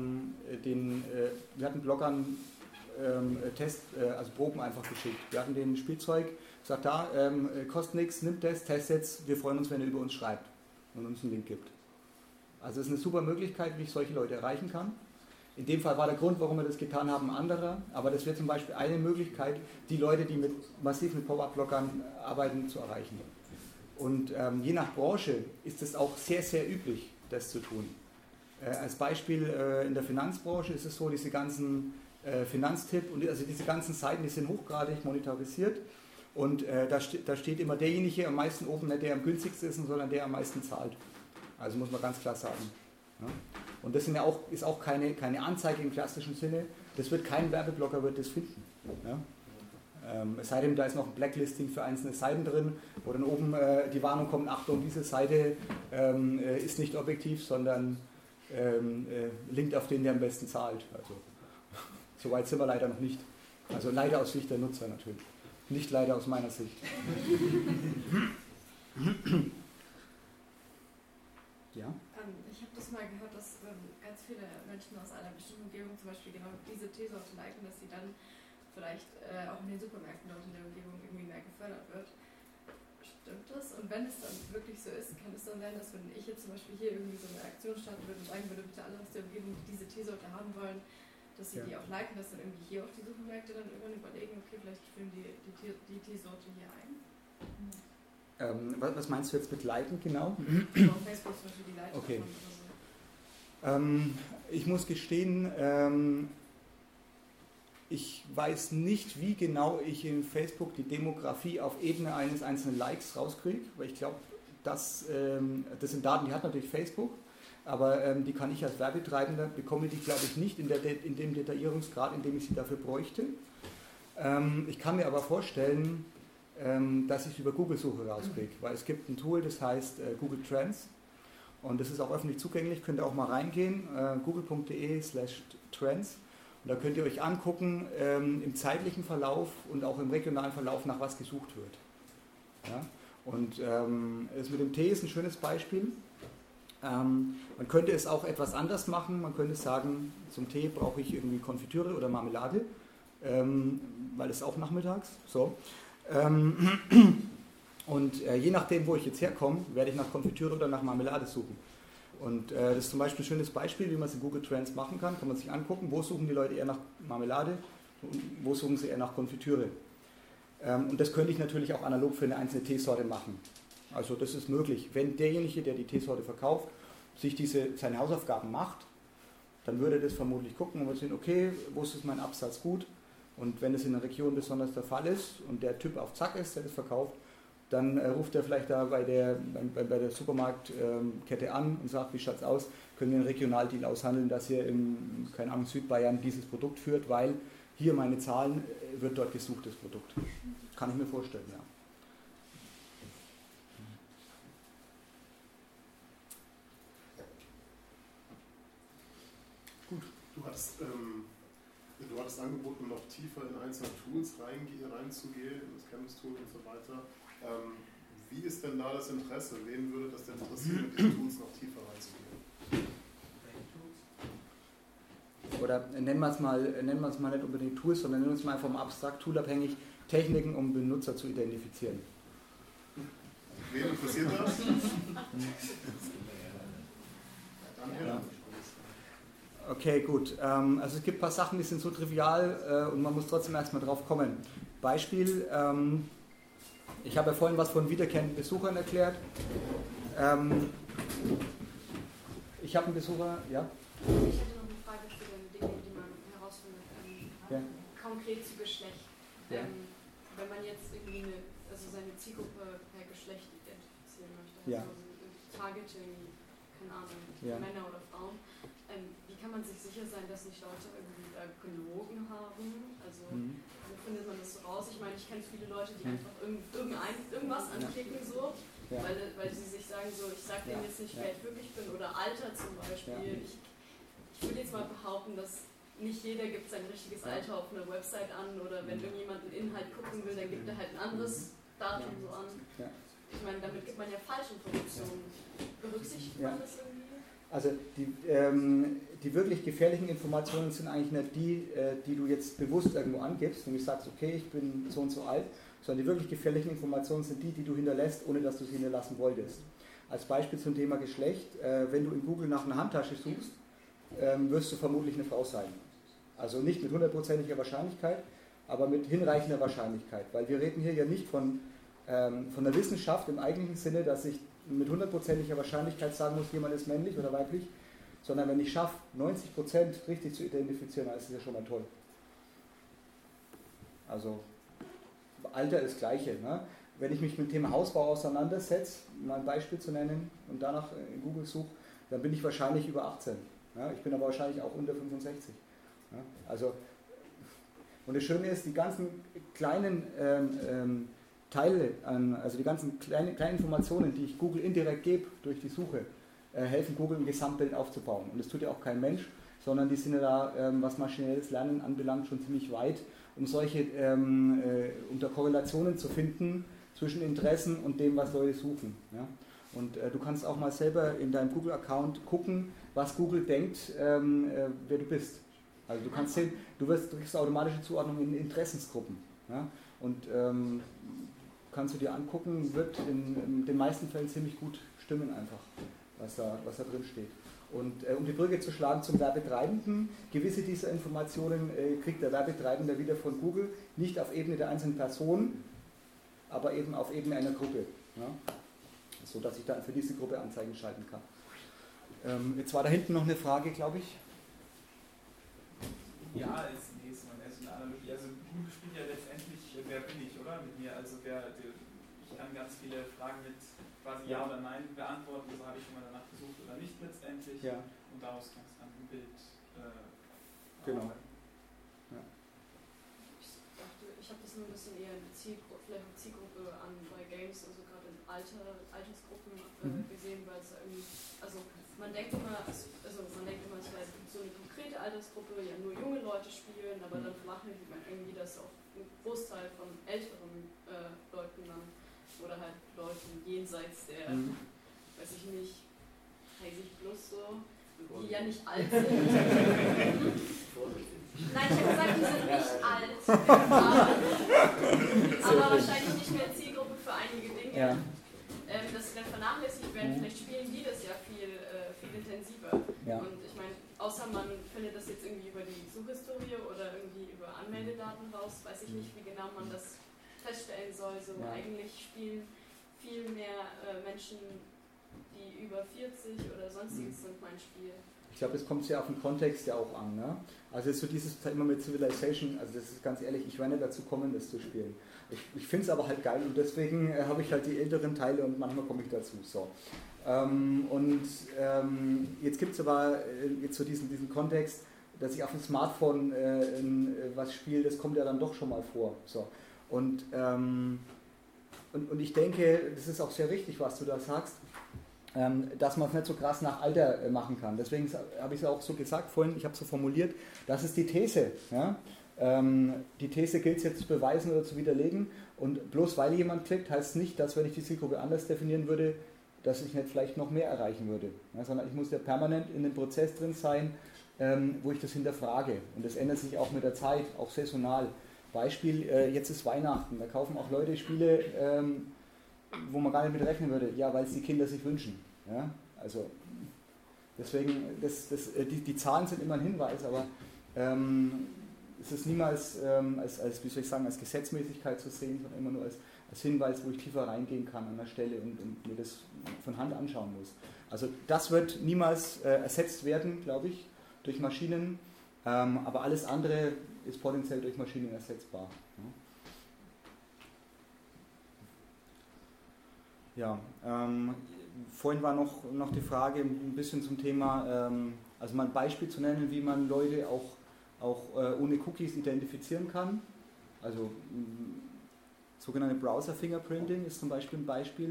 Bloggern also Proben einfach geschickt. Wir hatten den Spielzeug, gesagt, da, kostet nichts, nimmt das, test jetzt, wir freuen uns, wenn er über uns schreibt und uns einen Link gibt. Also es ist eine super Möglichkeit, wie ich solche Leute erreichen kann. In dem Fall war der Grund, warum wir das getan haben, ein anderer, aber das wäre zum Beispiel eine Möglichkeit, die Leute, die massiv mit Pop-up-Blockern arbeiten, zu erreichen. Und je nach Branche ist es auch sehr, sehr üblich, das zu tun. Als Beispiel in der Finanzbranche ist es so, diese ganzen Finanztipp und also diese ganzen Seiten, die sind hochgradig monetarisiert und da steht immer derjenige am meisten oben, nicht der am günstigsten ist, sondern der am meisten zahlt. Also muss man ganz klar sagen. Ja? Und das ist auch keine Anzeige im klassischen Sinne. Das wird kein Werbeblocker wird das finden. Ja? Es sei denn, da ist noch ein Blacklisting für einzelne Seiten drin, wo dann oben die Warnung kommt, Achtung, diese Seite ist nicht objektiv, sondern linkt auf den, der am besten zahlt. Also, so weit sind wir leider noch nicht. Also leider aus Sicht der Nutzer natürlich. Nicht leider aus meiner Sicht. Ja? Ich habe das mal gehört, dass ganz viele Menschen aus einer bestimmten Umgebung zum Beispiel genau diese T-Sorte liken, dass sie dann vielleicht auch in den Supermärkten dort in der Umgebung irgendwie mehr gefördert wird. Stimmt das? Und wenn es dann wirklich so ist, kann es dann sein, dass wenn ich jetzt zum Beispiel hier irgendwie so eine Aktion starten würde und sagen würde, bitte alle aus der Umgebung, die diese Teesorte haben wollen, dass sie die auch liken, dass dann irgendwie hier auch die Supermärkte dann irgendwann überlegen, okay, vielleicht führen die Teesorte hier ein? Was meinst du jetzt mit liken genau? Auf Facebook zum Beispiel die Liken. Okay. Ich muss gestehen, ich weiß nicht, wie genau ich in Facebook die Demografie auf Ebene eines einzelnen Likes rauskriege, weil ich glaube, das sind Daten, die hat natürlich Facebook, aber die kann ich als Werbetreibender, bekomme die, glaube ich, nicht in dem Detaillierungsgrad, in dem ich sie dafür bräuchte. Ich kann mir aber vorstellen, dass ich es über Google-Suche rauskriege, weil es gibt ein Tool, das heißt Google Trends und das ist auch öffentlich zugänglich, könnt ihr auch mal reingehen, google.de/trends. Und da könnt ihr euch angucken, im zeitlichen Verlauf und auch im regionalen Verlauf, nach was gesucht wird. Ja? Und das mit dem Tee ist ein schönes Beispiel. Man könnte es auch etwas anders machen. Man könnte sagen, zum Tee brauche ich irgendwie Konfitüre oder Marmelade, weil es auch nachmittags. So. Und je nachdem, wo ich jetzt herkomme, werde ich nach Konfitüre oder nach Marmelade suchen. Und das ist zum Beispiel ein schönes Beispiel, wie man es in Google Trends machen kann. Kann man sich angucken, wo suchen die Leute eher nach Marmelade und wo suchen sie eher nach Konfitüre. Und das könnte ich natürlich auch analog für eine einzelne Teesorte machen. Also das ist möglich. Wenn derjenige, der die Teesorte verkauft, sich seine Hausaufgaben macht, dann würde das vermutlich gucken und würde sehen, okay, wo ist mein Absatz gut? Und wenn es in der Region besonders der Fall ist und der Typ auf Zack ist, der das verkauft, dann ruft er vielleicht da bei der Supermarktkette an und sagt, wie schaut es aus, können wir einen Regionaldeal aushandeln, dass ihr in, keine Ahnung, Südbayern dieses Produkt führt, weil hier meine Zahlen, wird dort gesucht, das Produkt. Kann ich mir vorstellen, ja. Gut, du hattest angeboten, noch tiefer in einzelne Tools reinzugehen, das Canvas-Tool und so weiter. Wie ist denn da das Interesse? Wen würde das denn interessieren, mit den Tools noch tiefer reinzugehen? Oder nennen wir es mal nicht unbedingt Tools, sondern nennen wir es mal vom Abstrakt-Tool abhängig, Techniken, um Benutzer zu identifizieren. Wen interessiert das? Ja. Okay, gut. Also es gibt ein paar Sachen, die sind so trivial und man muss trotzdem erstmal drauf kommen. Beispiel, ich habe ja vorhin was von wiederkehrenden Besuchern erklärt. Ich habe einen Besucher, ja? Ich hätte noch eine Frage zu den Dingen, die man herausfindet, ja. Konkret zu Geschlecht. Ja. Wenn man jetzt irgendwie seine Zielgruppe per Geschlecht identifizieren möchte, ja. also Targeting, keine Ahnung, ja. Männer oder Frauen, wie kann man sich sicher sein, dass nicht Leute irgendwie gelogen haben? Also wie findet man das so raus? Ich meine, ich kenne viele Leute, die einfach irgendwas anklicken so, ja. weil sie sich sagen so, ich sage denen jetzt nicht, wer ich wirklich bin oder Alter zum Beispiel. Ja. Ich würde jetzt mal behaupten, dass nicht jeder gibt sein richtiges Alter auf einer Website an oder wenn irgendjemand einen Inhalt gucken will, dann gibt er halt ein anderes Datum so an. Ja. Ich meine, damit gibt man ja Falschinformationen. Berücksichtigt man das irgendwie? Also die wirklich gefährlichen Informationen sind eigentlich nicht die du jetzt bewusst irgendwo angibst und du sagst, okay, ich bin so und so alt, sondern die wirklich gefährlichen Informationen sind die du hinterlässt, ohne dass du sie hinterlassen wolltest. Als Beispiel zum Thema Geschlecht, wenn du in Google nach einer Handtasche suchst, wirst du vermutlich eine Frau sein. Also nicht mit 100%iger Wahrscheinlichkeit, aber mit hinreichender Wahrscheinlichkeit, weil wir reden hier ja nicht von der Wissenschaft im eigentlichen Sinne, dass ich mit 100%iger Wahrscheinlichkeit sagen muss, jemand ist männlich oder weiblich, sondern wenn ich schaffe, 90% richtig zu identifizieren, dann ist das ja schon mal toll. Also Alter ist das Gleiche. Ne? Wenn ich mich mit dem Thema Hausbau auseinandersetze, mal ein Beispiel zu nennen und danach in Google suche, dann bin ich wahrscheinlich über 18. Ja? Ich bin aber wahrscheinlich auch unter 65. Ja? Also, und das Schöne ist, die ganzen kleinen Teile, also die ganzen kleinen Informationen, die ich Google indirekt gebe durch die Suche, helfen Google ein Gesamtbild aufzubauen. Und das tut ja auch kein Mensch, sondern die sind ja da, was maschinelles Lernen anbelangt, schon ziemlich weit, um solche unter Korrelationen zu finden zwischen Interessen und dem, was Leute suchen. Ja? Und du kannst auch mal selber in deinem Google-Account gucken, was Google denkt, wer du bist. Also du kannst sehen, du kriegst automatische Zuordnung in Interessensgruppen. Ja? Und kannst du dir angucken, wird in den meisten Fällen ziemlich gut stimmen einfach, was da drin steht. Und um die Brücke zu schlagen zum Werbetreibenden, gewisse dieser Informationen kriegt der Werbetreibende wieder von Google, nicht auf Ebene der einzelnen Person, aber eben auf Ebene einer Gruppe. Ja? So dass ich dann für diese Gruppe Anzeigen schalten kann. Jetzt war da hinten noch eine Frage, glaube ich. Ja, ist eine Analogie. Also Google spielt ja letztendlich, wer bin ich, oder? Mit mir. Also ich kann ganz viele Fragen mit quasi Ja oder Nein beantworten. Also habe ich schon mal danach gesucht oder nicht letztendlich. Ja. Und daraus kannst du dann ein Bild genau. Ja. Ich habe das nur ein bisschen eher in Zielgruppe an bei Games, also gerade in Altersgruppen gesehen, weil es irgendwie, also man denkt immer, es wäre so eine konkrete Altersgruppe, ja nur junge Leute spielen, aber dann vernachlässigt man irgendwie, dass auch ein Großteil von älteren Leuten dann, oder halt Leuten jenseits der, weiß ich nicht, 30 plus so, die ja nicht alt sind. Nein, ich habe gesagt, die sind nicht alt, aber wahrscheinlich nicht mehr Zielgruppe für einige Dinge. Ja. Dass sie dann vernachlässigt werden, vielleicht spielen die das ja viele intensiver. Ja. Und ich meine, außer man findet das jetzt irgendwie über die Suchhistorie oder irgendwie über Anmeldedaten raus, weiß ich nicht, wie genau man das feststellen soll. So eigentlich spielen viel mehr Menschen, die über 40 oder sonstiges sind, mein Spiel. Ich glaube, es kommt sehr auf den Kontext ja auch an. Ne? Also jetzt so dieses immer mit Civilization, also das ist ganz ehrlich, ich werde nicht dazu kommen, das zu spielen. Ich finde es aber halt geil und deswegen habe ich halt die älteren Teile und manchmal komme ich dazu. So. Jetzt gibt es aber jetzt so diesen Kontext, dass ich auf dem Smartphone was spiele, das kommt ja dann doch schon mal vor. So. Und ich denke, das ist auch sehr richtig, was du da sagst, dass man es nicht so krass nach Alter machen kann. Deswegen habe ich es auch so gesagt vorhin, ich habe es so formuliert, das ist die These. Ja? Die These gilt es jetzt zu beweisen oder zu widerlegen und bloß weil jemand klickt, heißt es nicht, dass wenn ich die Zielgruppe anders definieren würde, dass ich nicht vielleicht noch mehr erreichen würde. Ja, sondern ich muss ja permanent in dem Prozess drin sein, wo ich das hinterfrage. Und das ändert sich auch mit der Zeit, auch saisonal. Beispiel, jetzt ist Weihnachten, da kaufen auch Leute Spiele, wo man gar nicht mit rechnen würde, ja, weil es die Kinder sich wünschen. Ja? Also deswegen, die Zahlen sind immer ein Hinweis, aber es ist niemals als wie soll ich sagen, als Gesetzmäßigkeit zu sehen, sondern immer nur als Hinweis, wo ich tiefer reingehen kann an der Stelle und mir das von Hand anschauen muss. Also das wird niemals ersetzt werden, glaube ich, durch Maschinen, aber alles andere ist potenziell durch Maschinen ersetzbar. Ja, vorhin war noch die Frage ein bisschen zum Thema, also mal ein Beispiel zu nennen, wie man Leute auch ohne Cookies identifizieren kann. Also sogenannte Browser-Fingerprinting ist zum Beispiel ein Beispiel.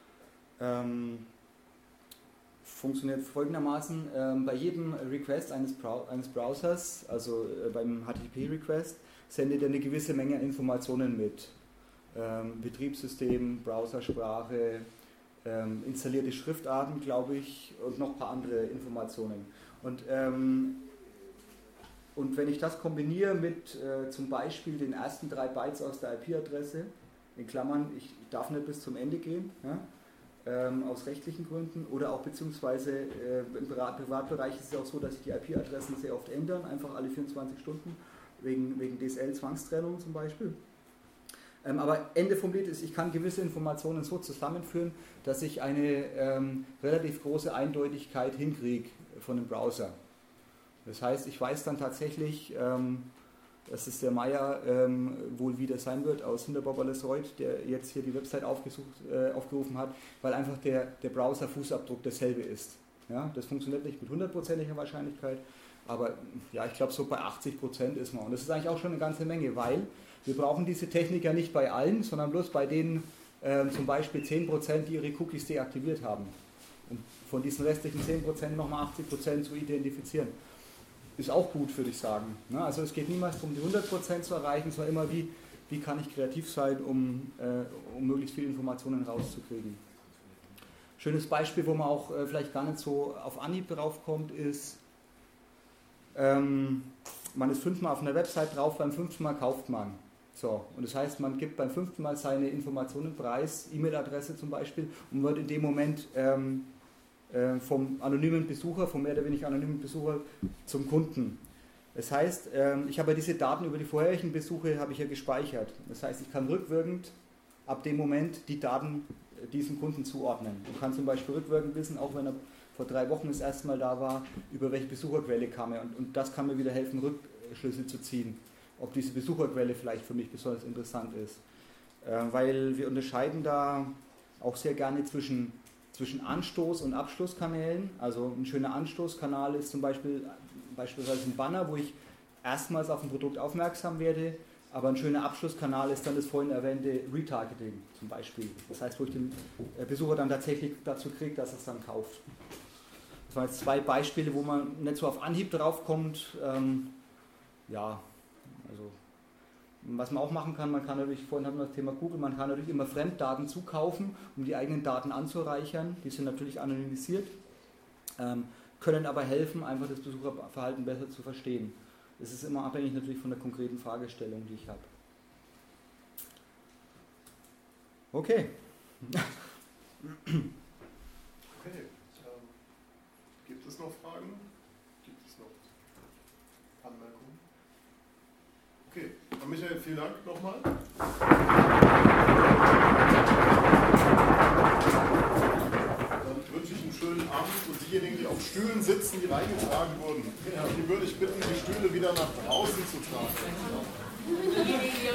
Funktioniert folgendermaßen, bei jedem Request eines Browsers, also beim HTTP-Request, sendet er eine gewisse Menge Informationen mit. Betriebssystem, Browsersprache, installierte Schriftarten, glaube ich, und noch ein paar andere Informationen. Und wenn ich das kombiniere mit zum Beispiel den ersten 3 Bytes aus der IP-Adresse, in Klammern, ich darf nicht bis zum Ende gehen, ja, aus rechtlichen Gründen, oder auch beziehungsweise im Privatbereich ist es auch so, dass sich die IP-Adressen sehr oft ändern, einfach alle 24 Stunden, wegen DSL-Zwangstrennung zum Beispiel. Aber Ende vom Lied ist, ich kann gewisse Informationen so zusammenführen, dass ich eine relativ große Eindeutigkeit hinkriege von dem Browser. Das heißt, ich weiß dann tatsächlich, dass es der Meier wohl wieder sein wird aus Hinterbob-Alles-Reuth, der jetzt hier die Website aufgerufen hat, weil einfach der Browser-Fußabdruck derselbe ist. Ja, das funktioniert nicht mit 100%iger Wahrscheinlichkeit, aber ja, ich glaube so bei 80% ist man. Und das ist eigentlich auch schon eine ganze Menge, weil wir brauchen diese Technik ja nicht bei allen, sondern bloß bei denen zum Beispiel 10%, die ihre Cookies deaktiviert haben. Und von diesen restlichen 10% nochmal 80% zu identifizieren. Ist auch gut, würde ich sagen. Also es geht niemals darum, die 100% zu erreichen, sondern immer, wie kann ich kreativ sein, um möglichst viele Informationen rauszukriegen. Schönes Beispiel, wo man auch vielleicht gar nicht so auf Anhieb drauf kommt, ist, man ist 5-mal auf einer Website drauf, beim 5. Mal kauft man. So, und das heißt, man gibt beim 5. Mal seine Informationen preis, E-Mail-Adresse zum Beispiel, und wird in dem Moment vom anonymen Besucher, vom mehr oder weniger anonymen Besucher zum Kunden. Das heißt, ich habe diese Daten über die vorherigen Besuche habe ich ja gespeichert. Das heißt, ich kann rückwirkend ab dem Moment die Daten diesem Kunden zuordnen. Und kann zum Beispiel rückwirkend wissen, auch wenn er vor 3 Wochen das erste Mal da war, über welche Besucherquelle kam er. Und das kann mir wieder helfen, Rückschlüsse zu ziehen, ob diese Besucherquelle vielleicht für mich besonders interessant ist. Weil wir unterscheiden da auch sehr gerne zwischen Anstoß- und Abschlusskanälen. Also ein schöner Anstoßkanal ist zum beispielsweise ein Banner, wo ich erstmals auf ein Produkt aufmerksam werde, aber ein schöner Abschlusskanal ist dann das vorhin erwähnte Retargeting zum Beispiel. Das heißt, wo ich den Besucher dann tatsächlich dazu kriege, dass er es dann kauft. Das waren jetzt 2 Beispiele, wo man nicht so auf Anhieb drauf kommt. Ja, also was man auch machen kann, man kann natürlich, vorhin hatten wir das Thema Google, man kann natürlich immer Fremddaten zukaufen, um die eigenen Daten anzureichern. Die sind natürlich anonymisiert, können aber helfen, einfach das Besucherverhalten besser zu verstehen. Es ist immer abhängig natürlich von der konkreten Fragestellung, die ich habe. Okay. Okay. Gibt noch Fragen? Gibt es noch Anmerkungen? Okay, dann Michael, vielen Dank nochmal. Dann wünsche ich einen schönen Abend und diejenigen, die auf Stühlen sitzen, die reingetragen wurden, die würde ich bitten, die Stühle wieder nach draußen zu tragen.